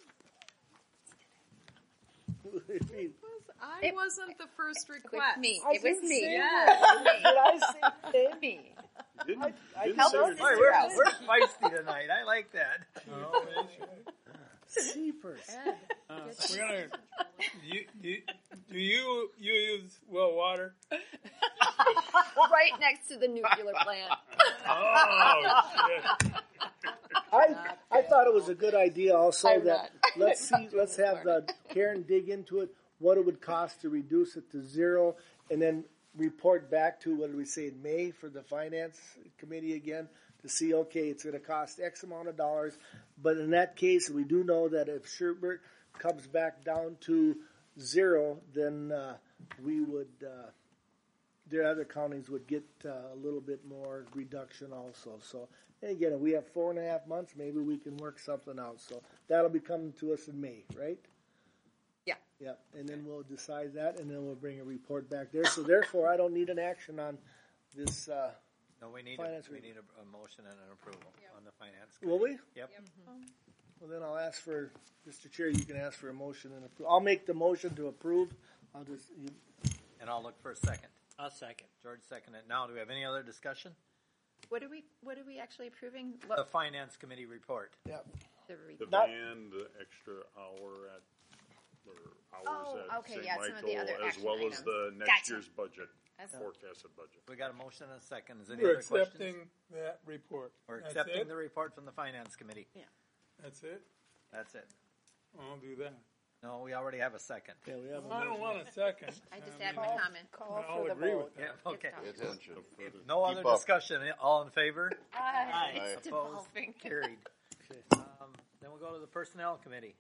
I It- wasn't the first It request. was me. I It was didn't me. say Yeah. that. Did I say that? Me. You didn't, you I didn't helped say us your Boy, name. we're, we're feisty tonight. I like that. Oh, that's right. Seepers. Uh, we're gonna. You, you, do you you use well water? Right next to the nuclear plant. Oh shit! I I thought it was a good idea also I'm that let's see, let's have uh, Karen dig into it, what it would cost to reduce it to zero, and then report back to, what did we say, in May for the finance committee again, to see, okay, it's going to cost X amount of dollars. But in that case, we do know that if Sherbert comes back down to zero, then uh, we would, uh, the other counties would get uh, a little bit more reduction also. So, and again, if we have four and a half months, maybe we can work something out. So that'll be coming to us in May, right? Yeah. Yeah, and then we'll decide that, and then we'll bring a report back there. So therefore, I don't need an action on this. Uh, No, we need, a, finance we review. need a, a motion and an approval on the finance. Will we? Yep. Well, then I'll ask for, Mister Chair, you can ask for a motion and approve. I'll make the motion to approve. I'll just, you, And I'll look for a second. I'll second. George seconded. Now, do we have any other discussion? What are we? What are we actually approving? The What, finance committee report. Yep. the The report. Not- van, the extra hour at, or hours Oh, at okay, Saint yeah, some of the Michael, other as action well as items. the next Gotcha. year's budget, That's- forecasted budget. We got a motion and a second. Is there any We're other questions? accepting that report. We're That's accepting it? the report from the finance committee. Yeah. That's it? That's it. I'll do that. No, we already have a second. yeah, we have a I don't motion. want a second. I just mean, add my comment. I'll agree with that. Yeah, okay. Pay attention. No other Keep up. discussion. All in favor? Aye. Aye. It's Opposed? devolving. Carried. Um, then we'll go to the personnel committee.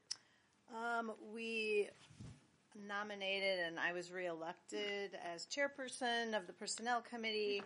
Um, we nominated and I was reelected as chairperson of the personnel committee.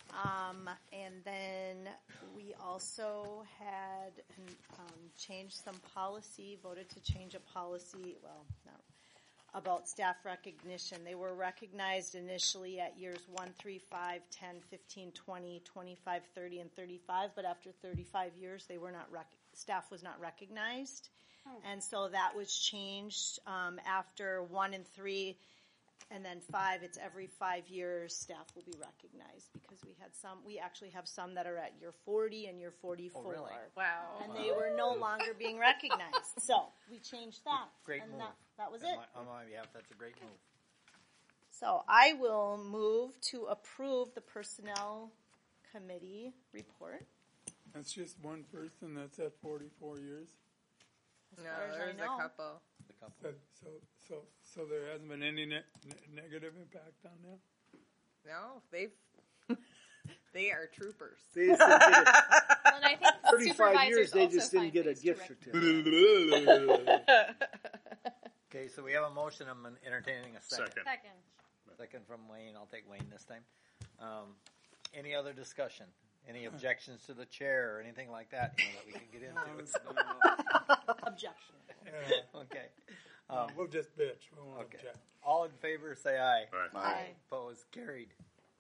Um, and then we also had um, changed some policy, voted to change a policy, well, not about staff recognition. They were recognized initially at years one, three, five, ten, fifteen, twenty, twenty-five, thirty, and thirty-five, but after thirty-five years, they were not rec- staff was not recognized. And so that was changed um, after one and three, and then five. It's every five years staff will be recognized because we had some. We actually have some that are at year forty and year forty-four. Oh, really? Wow. And they were no longer being recognized. So we changed that. Great and move. That, that was On it. my, on my behalf, that's a great move. So I will move to approve the personnel committee report. That's just one person that's at forty-four years. As No, far as I there's a know. couple. The couple. So, so, so, so there hasn't been any ne- ne- negative impact on them? No, they've they are troopers. They just didn't get a- Well, and I think thirty-five years, supervisors they also just didn't find get a ways to gift rec- certificate. Okay, so we have a motion. I'm entertaining a second. Second. Second. Second from Wayne. I'll take Wayne this time. Um, any other discussion? Any objections to the chair or anything like that, you know, that we can get into? Objection. Yeah. Okay. No, Um, we'll just bitch. We won't okay. object. All in favor, say aye. Right. Aye. Opposed? Carried.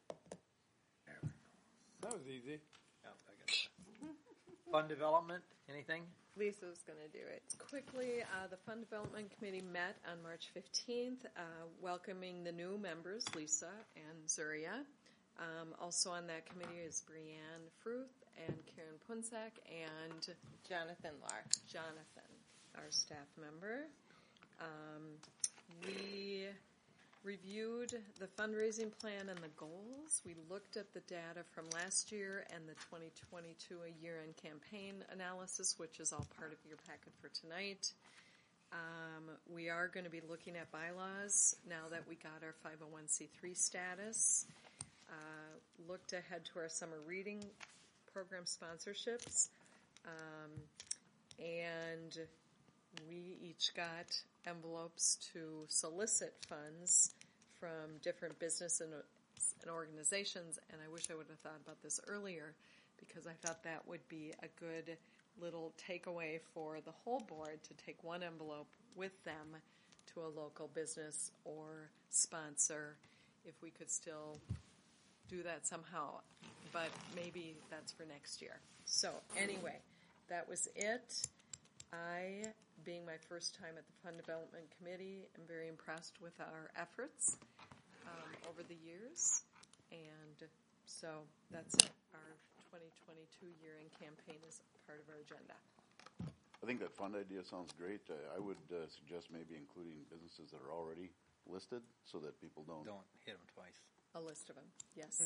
That was easy. Oh, I got it. Fund development, anything? Lisa's going to do it. Quickly, uh, the Fund Development Committee met on March fifteenth, uh, welcoming the new members, Lisa and Zuria. Um, also on that committee is Brianne Fruth and Karen Punsak and Jonathan Lark. Jonathan, our staff member. Um, we reviewed the fundraising plan and the goals. We looked at the data from last year and the twenty twenty-two a year-end campaign analysis, which is all part of your packet for tonight. Um, we are going to be looking at bylaws now that we got our five oh one c three status. Uh, looked ahead to our summer reading program sponsorships. Um, and we each got envelopes to solicit funds from different business and, and organizations, and I wish I would have thought about this earlier because I thought that would be a good little takeaway for the whole board to take one envelope with them to a local business or sponsor if we could still do that somehow, but maybe that's for next year. So anyway, that was it. I, being my first time at the Fund Development Committee, am very impressed with our efforts um, over the years, and so that's it. Our twenty twenty-two year-end campaign is part of our agenda. I think that fund idea sounds great. Uh, I would uh, suggest maybe including businesses that are already listed so that people don't. Don't hit them twice. A list of them, yes.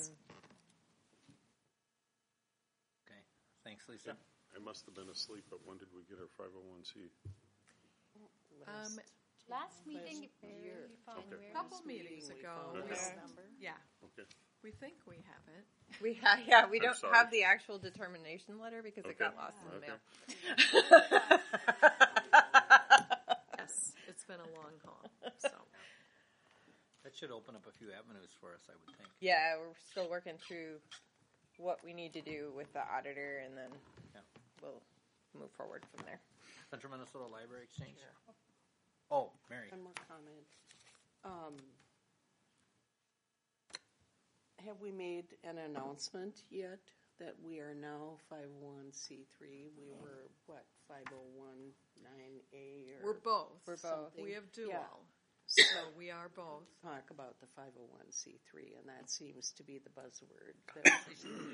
Okay. Thanks, Lisa. I must have been asleep, but when did we get our five oh one c? Um, Last meeting, year. we found Okay. a couple meetings we ago. found we- this number. Yeah. Okay. We think we have it. We ha- yeah, we I'm don't sorry. have the actual determination letter because it Okay. got lost in the Okay. mail. Yes, it's been a long haul. So That should open up a few avenues for us, I would think. Yeah, we're still working through what we need to do with the auditor, and then Yeah. we'll move forward from there. Central Minnesota Library Exchange? Oh, Mary. One more comment. Um, have we made an announcement yet that we are now five oh one c three? We were, what, five oh one nine A or we're both. We're both. something? We have dual. Yeah. So we are both. Talk about the five oh one c three, and that seems to be the buzzword. That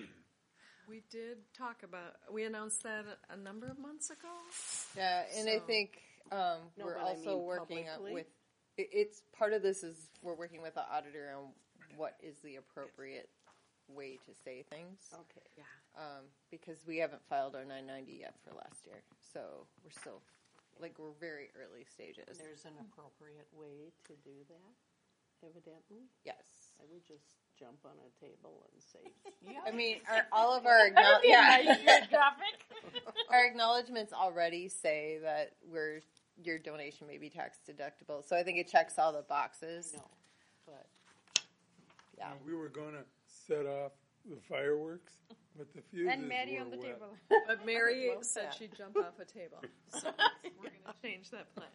We did talk about. We announced that a, a number of months ago. Yeah, and I So- think um, No, we're but I also mean working on publicly? with. it- It's part of this is we're working with the auditor on what is the appropriate way to say things. Okay. Yeah. Um, because we haven't filed our nine ninety yet for last year, so we're still like we're very early stages. There's an appropriate way to do that, evidently. Yes. I would just jump on a table and say, yeah. I mean, our, all of our acknowl- yeah. our acknowledgments already say that we're your donation may be tax deductible, so I think it checks all the boxes. No, but yeah, We were going to set off the fireworks, but the fuses And Mary were on the wet. table. But Mary love said that. she'd jump off a table. So we're going to change that plan.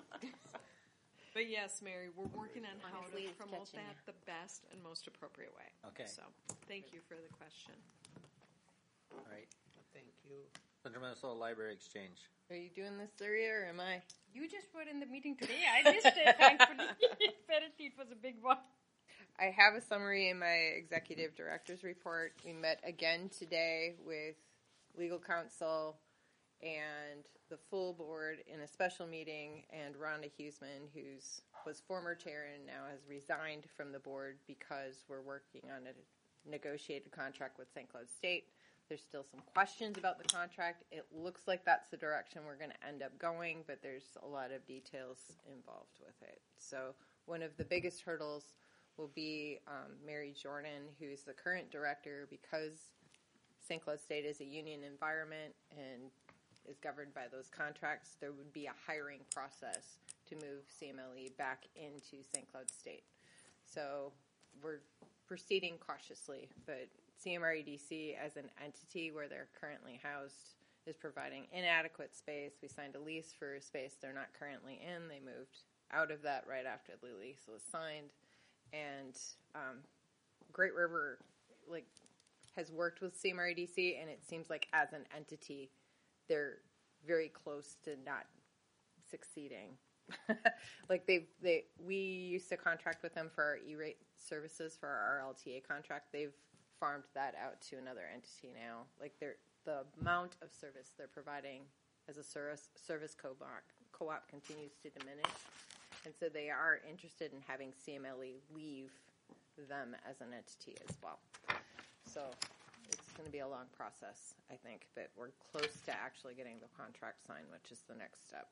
But yes, Mary, we're working on how Honestly, to it's promote catching that the best and most appropriate way. Okay. So thank you for the question. All right. Thank you. Central Minnesota Library Exchange. are you doing this, Surya, or am I? You just were in the meeting today. I missed it, thankfully. Apparently, it was a big one. I have a summary in my executive director's report. We met again today with legal counsel and the full board in a special meeting, and Rhonda Huseman, who's was former chair and now has resigned from the board because we're working on a negotiated contract with Saint Cloud State. There's still some questions about the contract. It looks like that's the direction we're going to end up going, but there's a lot of details involved with it. So one of the biggest hurdles will be um, Mary Jordan, who's the current director, because Saint Cloud State is a union environment and is governed by those contracts. There would be a hiring process to move C M L E back into Saint Cloud State. So we're proceeding cautiously, but C M R E D C as an entity where they're currently housed is providing inadequate space. We signed a lease for a space they're not currently in. They moved out of that right after the lease was signed. And um, Great River like has worked with C M R E D C, and it seems like as an entity, they're very close to not succeeding. Like they, they, we used to contract with them for our E-rate services for our L T A contract. They've farmed that out to another entity now. Like they're, the amount of service they're providing as a service service co-op, co-op continues to diminish, and so they are interested in having C M L E leave them as an entity as well. So it's going to be a long process, I think, but we're close to actually getting the contract signed, which is the next step.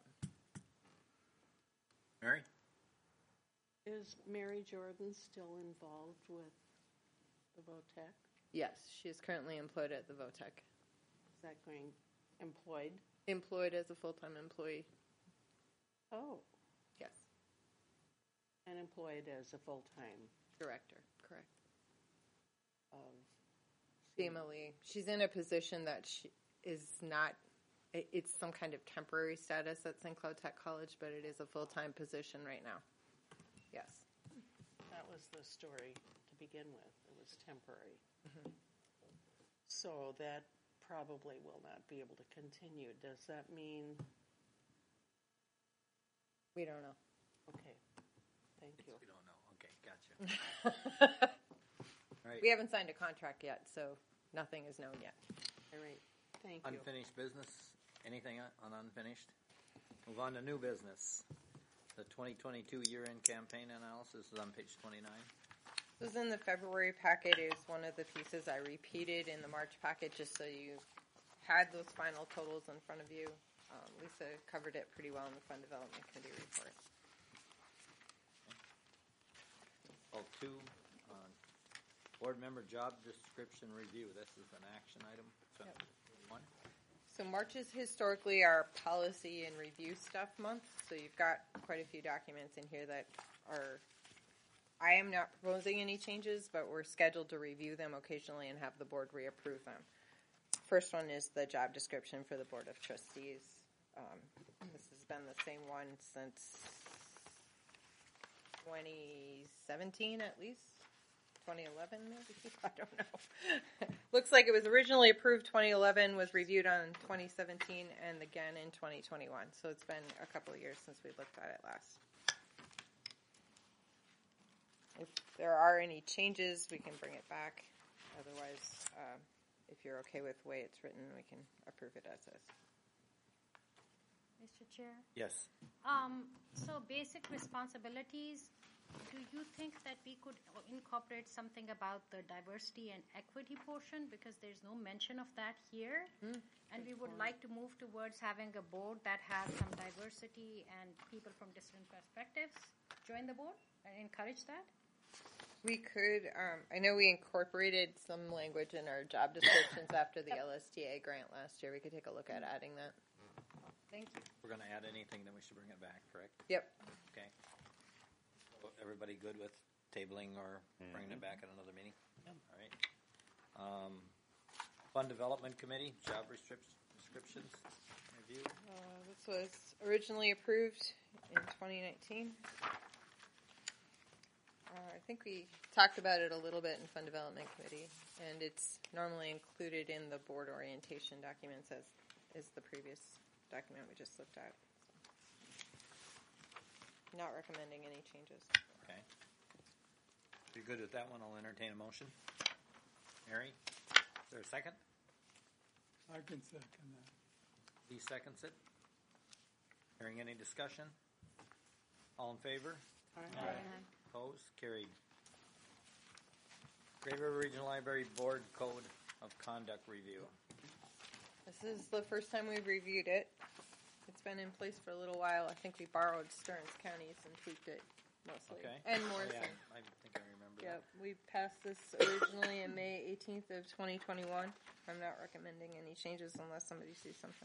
Mary? is Mary Jordan still involved with the VOTEC? Yes, she is currently employed at the VOTEC. Is that going employed? Employed as a full-time employee. Oh. Yes. And employed as a full-time director, correct. Of C M L E. She's in a position that she is not, it, it's some kind of temporary status at Saint Cloud Tech College, but it is a full-time position right now. Yes. That was the story to begin with. It was temporary. Mm-hmm. So that probably will not be able to continue. Does that mean? We don't know. Okay. Thank you. We don't know. Okay, gotcha. Right. We haven't signed a contract yet, so nothing is known yet. All right. Thank you. Unfinished business? Anything on unfinished? Move on to new business. The twenty twenty-two year-end campaign analysis is on page twenty-nine. This was in the February packet. It was one of the pieces I repeated in the March packet just so you had those final totals in front of you. Um, Lisa covered it pretty well in the Fund Development Committee report. Well, two, uh, board member job description review. This is an action item. So, Yep. one. So March is historically our policy and review stuff month. So you've got quite a few documents in here that are, I am not proposing any changes, but we're scheduled to review them occasionally and have the board reapprove them. First one is the job description for the Board of Trustees. Um, this has been the same one since twenty seventeen at least. twenty eleven maybe? I don't know. Looks like it was originally approved twenty eleven, was reviewed on twenty seventeen, and again in twenty twenty-one. So it's been a couple of years since we looked at it last. If there are any changes, we can bring it back. Otherwise, um, if you're okay with the way it's written, we can approve it as is. Mister Chair? Yes. Um, so basic responsibilities, do you think that we could incorporate something about the diversity and equity portion? Because there's no mention of that here. Mm, and we would like to move towards having a board that has some diversity and people from different perspectives join the board and encourage that. We could, um, I know we incorporated some language in our job descriptions after the L S T A grant last year. We could take a look at adding that. Thank you. We're going to add anything, then we should bring it back, correct? Yep. Okay. So everybody good with tabling or bringing it back at another meeting? Yep. All right. Um, Fund Development Committee, job restric- descriptions review. Uh, this was originally approved in twenty nineteen. Uh, I think we talked about it a little bit in Fund Development Committee, and it's normally included in the board orientation documents as is the previous document we just looked at. Not recommending any changes. Okay. If you're good with that one, I'll entertain a motion. Mary, is there a second? I can second that. Lee seconds it. Hearing any discussion? All in favor? Aye. Opposed? Carried. Great River Regional Library Board Code of Conduct Review. This is the first time we've reviewed it. It's been in place for a little while. I think we borrowed Stearns County's and tweaked it mostly. Okay. And Oh, Morrison. yeah, I think I remember Yep, that. we passed this originally in May eighteenth of twenty twenty-one. I'm not recommending any changes unless somebody sees something.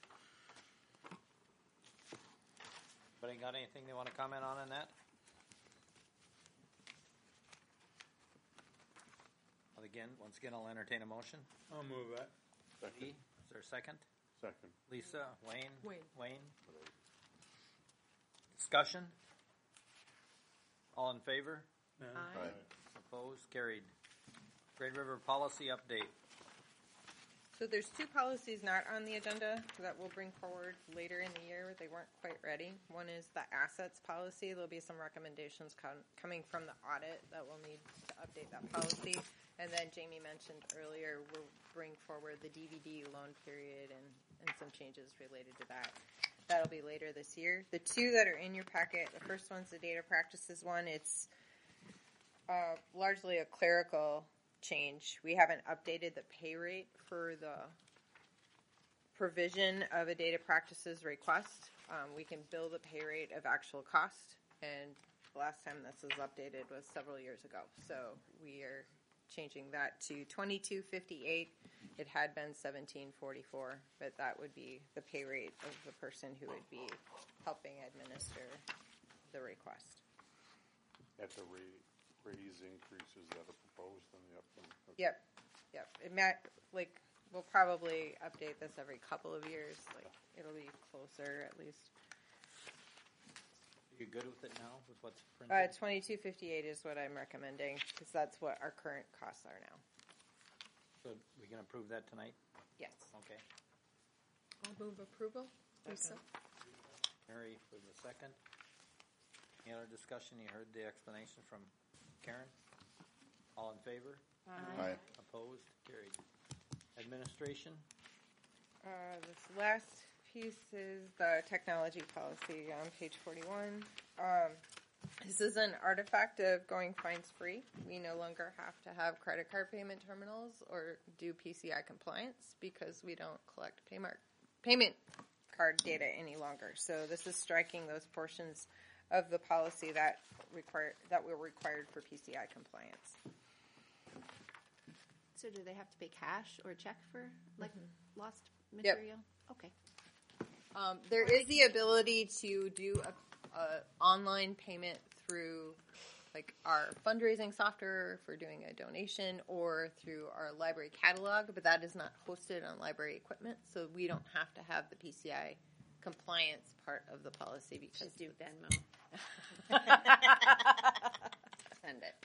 Anybody got anything they want to comment on in that? Well, again, once again, I'll entertain a motion. I'll move that. Lee, is there a second? Second. Lisa, Wayne? Wayne. Wayne? Discussion? All in favor? Aye. Opposed? Carried. Great River Policy Update. So there's two policies not on the agenda that we'll bring forward later in the year. They weren't quite ready. One is the assets policy. There'll be some recommendations com- coming from the audit that we'll need to update that policy. And then Jamie mentioned earlier, we'll bring forward the D V D loan period and, and some changes related to that. That'll be later this year. The two that are in your packet, the first one's the data practices one. It's uh, largely a clerical change. We haven't updated the pay rate for the provision of a data practices request. Um, we can bill the pay rate of actual cost, and the last time this was updated was several years ago. So we are changing that to twenty-two fifty-eight. It had been seventeen forty-four, but that would be the pay rate of the person who would be helping administer the request. At the rate, raise increases that are proposed in the upcoming. Okay. Yep, yep. It might, like, we'll probably update this every couple of years. Like, it'll be closer at least. You good with it now, with what's Uh, printed? twenty-two fifty-eight is what I'm recommending, because that's what our current costs are now. So we can approve that tonight? Yes. Okay. I'll move approval. Lisa? Mary for the second. Any other discussion? You heard the explanation from Karen? All in favor? Aye. Opposed? Carried. Administration? Uh, this last piece is the technology policy on page forty-one. Um, this is an artifact of going fines free. We no longer have to have credit card payment terminals or do P C I compliance because we don't collect paymark, payment card data any longer. So this is striking those portions of the policy that require that were required for P C I compliance. So do they have to pay cash or check for like Mhm. lost Yep. material? Okay. Um, there is the ability to do a, a online payment through like our fundraising software for doing a donation or through our library catalog, but that is not hosted on library equipment, so we don't have to have the P C I compliance part of the policy because Just do Venmo. Send it.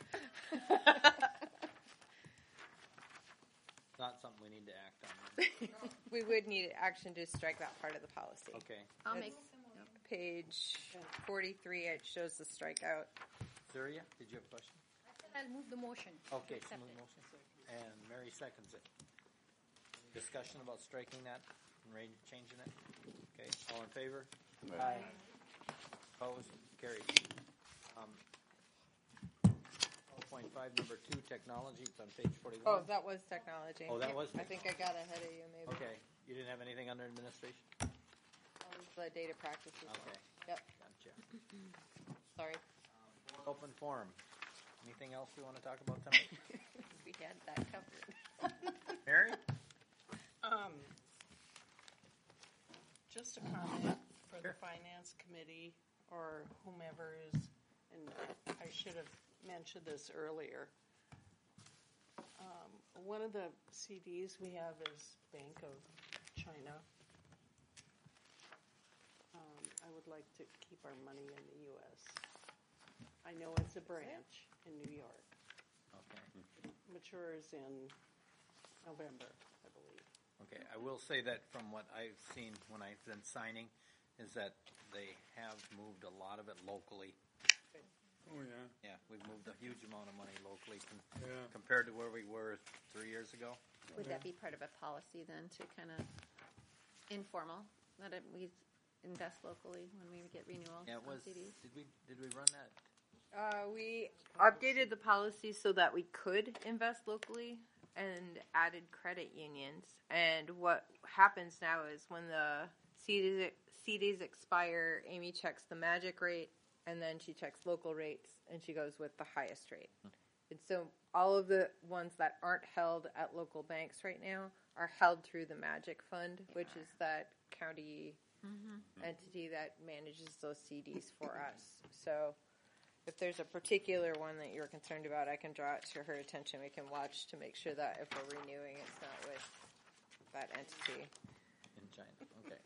Not something we need to act on. We would need action to strike that part of the policy. Okay. I'll It's make page forty-three. It shows the strikeout. Syria, did you have a question? I'll move the motion. Okay, Accept smooth it. motion. And Mary seconds it. Discussion about striking that and Ray changing it? Okay, all in favor? Aye. Opposed? Carried. Um, twelve point five, number two, technology, it's on page forty-one. Oh, that was technology. Oh, that was I think I got ahead of you, maybe. Okay, you didn't have anything under administration? That was the data practices. Okay. Yep. Gotcha. Sorry. Open forum. Anything else we want to talk about tonight? We had that covered. Mary? Um, just a comment for the finance committee or whomever is, and I should have mentioned this earlier. Um, one of the C Ds we have is Bank of China. Um, I would like to keep our money in the U S. I know it's a branch in New York. Okay. Matures in November, I believe. Okay, I will say that from what I've seen when I've been signing, is that they have moved a lot of it locally. Oh, yeah. Yeah, we've moved a huge amount of money locally com- Yeah. compared to where we were three years ago. Would that be part of a policy then to kind of informal that it, we invest locally when we get renewals Yeah, it on was. C Ds? Did we did we run that? Uh, we updated the policy so that we could invest locally and added credit unions. And what happens now is when the C Ds, C Ds expire, Amy checks the magic rate, and then she checks local rates, and she goes with the highest rate. And so all of the ones that aren't held at local banks right now are held through the Magic Fund, which is that county Mhm. entity that manages those C Ds for us. So if there's a particular one that you're concerned about, I can draw it to her attention. We can watch to make sure that if we're renewing, it's not with that entity. In China. Okay.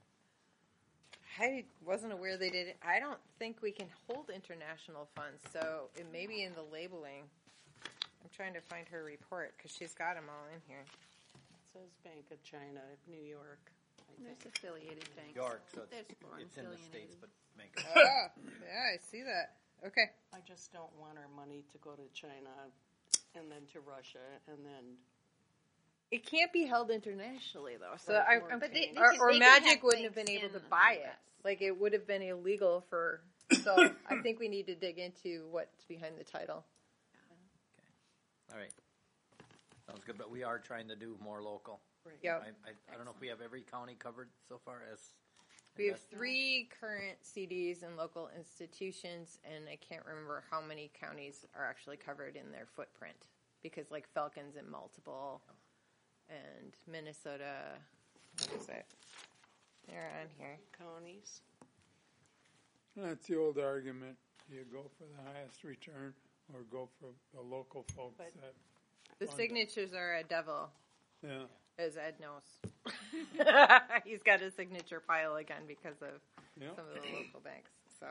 I wasn't aware they did it. I don't think we can hold international funds, so it may be in the labeling. I'm trying to find her report because she's got them all in here. It says Bank of China, New York. I There's think. affiliated banks. York, so There's it's, foreign it's in the affiliated. States, but make it. Oh, yeah, I see that. Okay. I just don't want our money to go to China and then to Russia and then. It can't be held internationally, though. So There's I, more I'm, But they- they or, can- or they can Magic have wouldn't have banks been able in to the buy U it. S. Like it would have been illegal for. So I think we need to dig into what's behind the title. All right. Sounds good, but we are trying to do more local. Right. Yep. I, I, I don't know if we have every county covered so far as. We have investment. three current C Ds in local institutions, and I can't remember how many counties are actually covered in their footprint. Because, like, Falcons in multiple, and Minnesota, what is it? They're on here. Counties. That's the old argument. Do you go for the highest return or go for the local folks But that The fund it? signatures are a devil, Yeah. as Ed knows. He's got a signature pile again because of Yep. some of the local banks. So,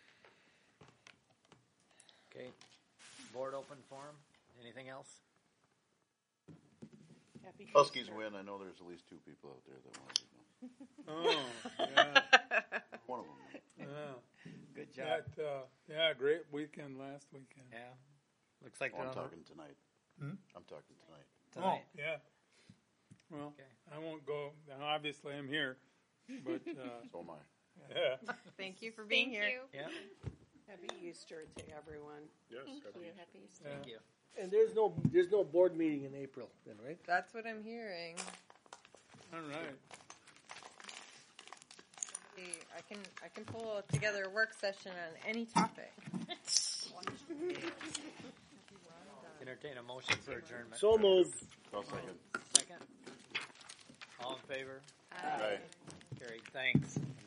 Okay. Board open forum. Anything else? Happy Huskies Easter. win. I know there's at least two people out there that want to know. Oh, yeah. One of them. Yeah. Good job. That, uh, yeah, great weekend last weekend. Yeah. Looks like Oh, they're I'm on talking tonight. Hmm? I'm talking tonight. the, tonight. Oh, yeah. Well, Okay. I won't go. Obviously, I'm here, but uh, So am I. yeah. thank you for being Thank here. you. Yeah. Happy Easter to everyone. Yes. Thank happy you. Easter. Happy Easter. Thank you. And there's no there's no board meeting in April then, right? That's what I'm hearing. All right. I can I can pull together a work session on any topic. Entertain a motion for adjournment. So moved. I'll second. Second. All in favor? Aye. Carried. Thanks.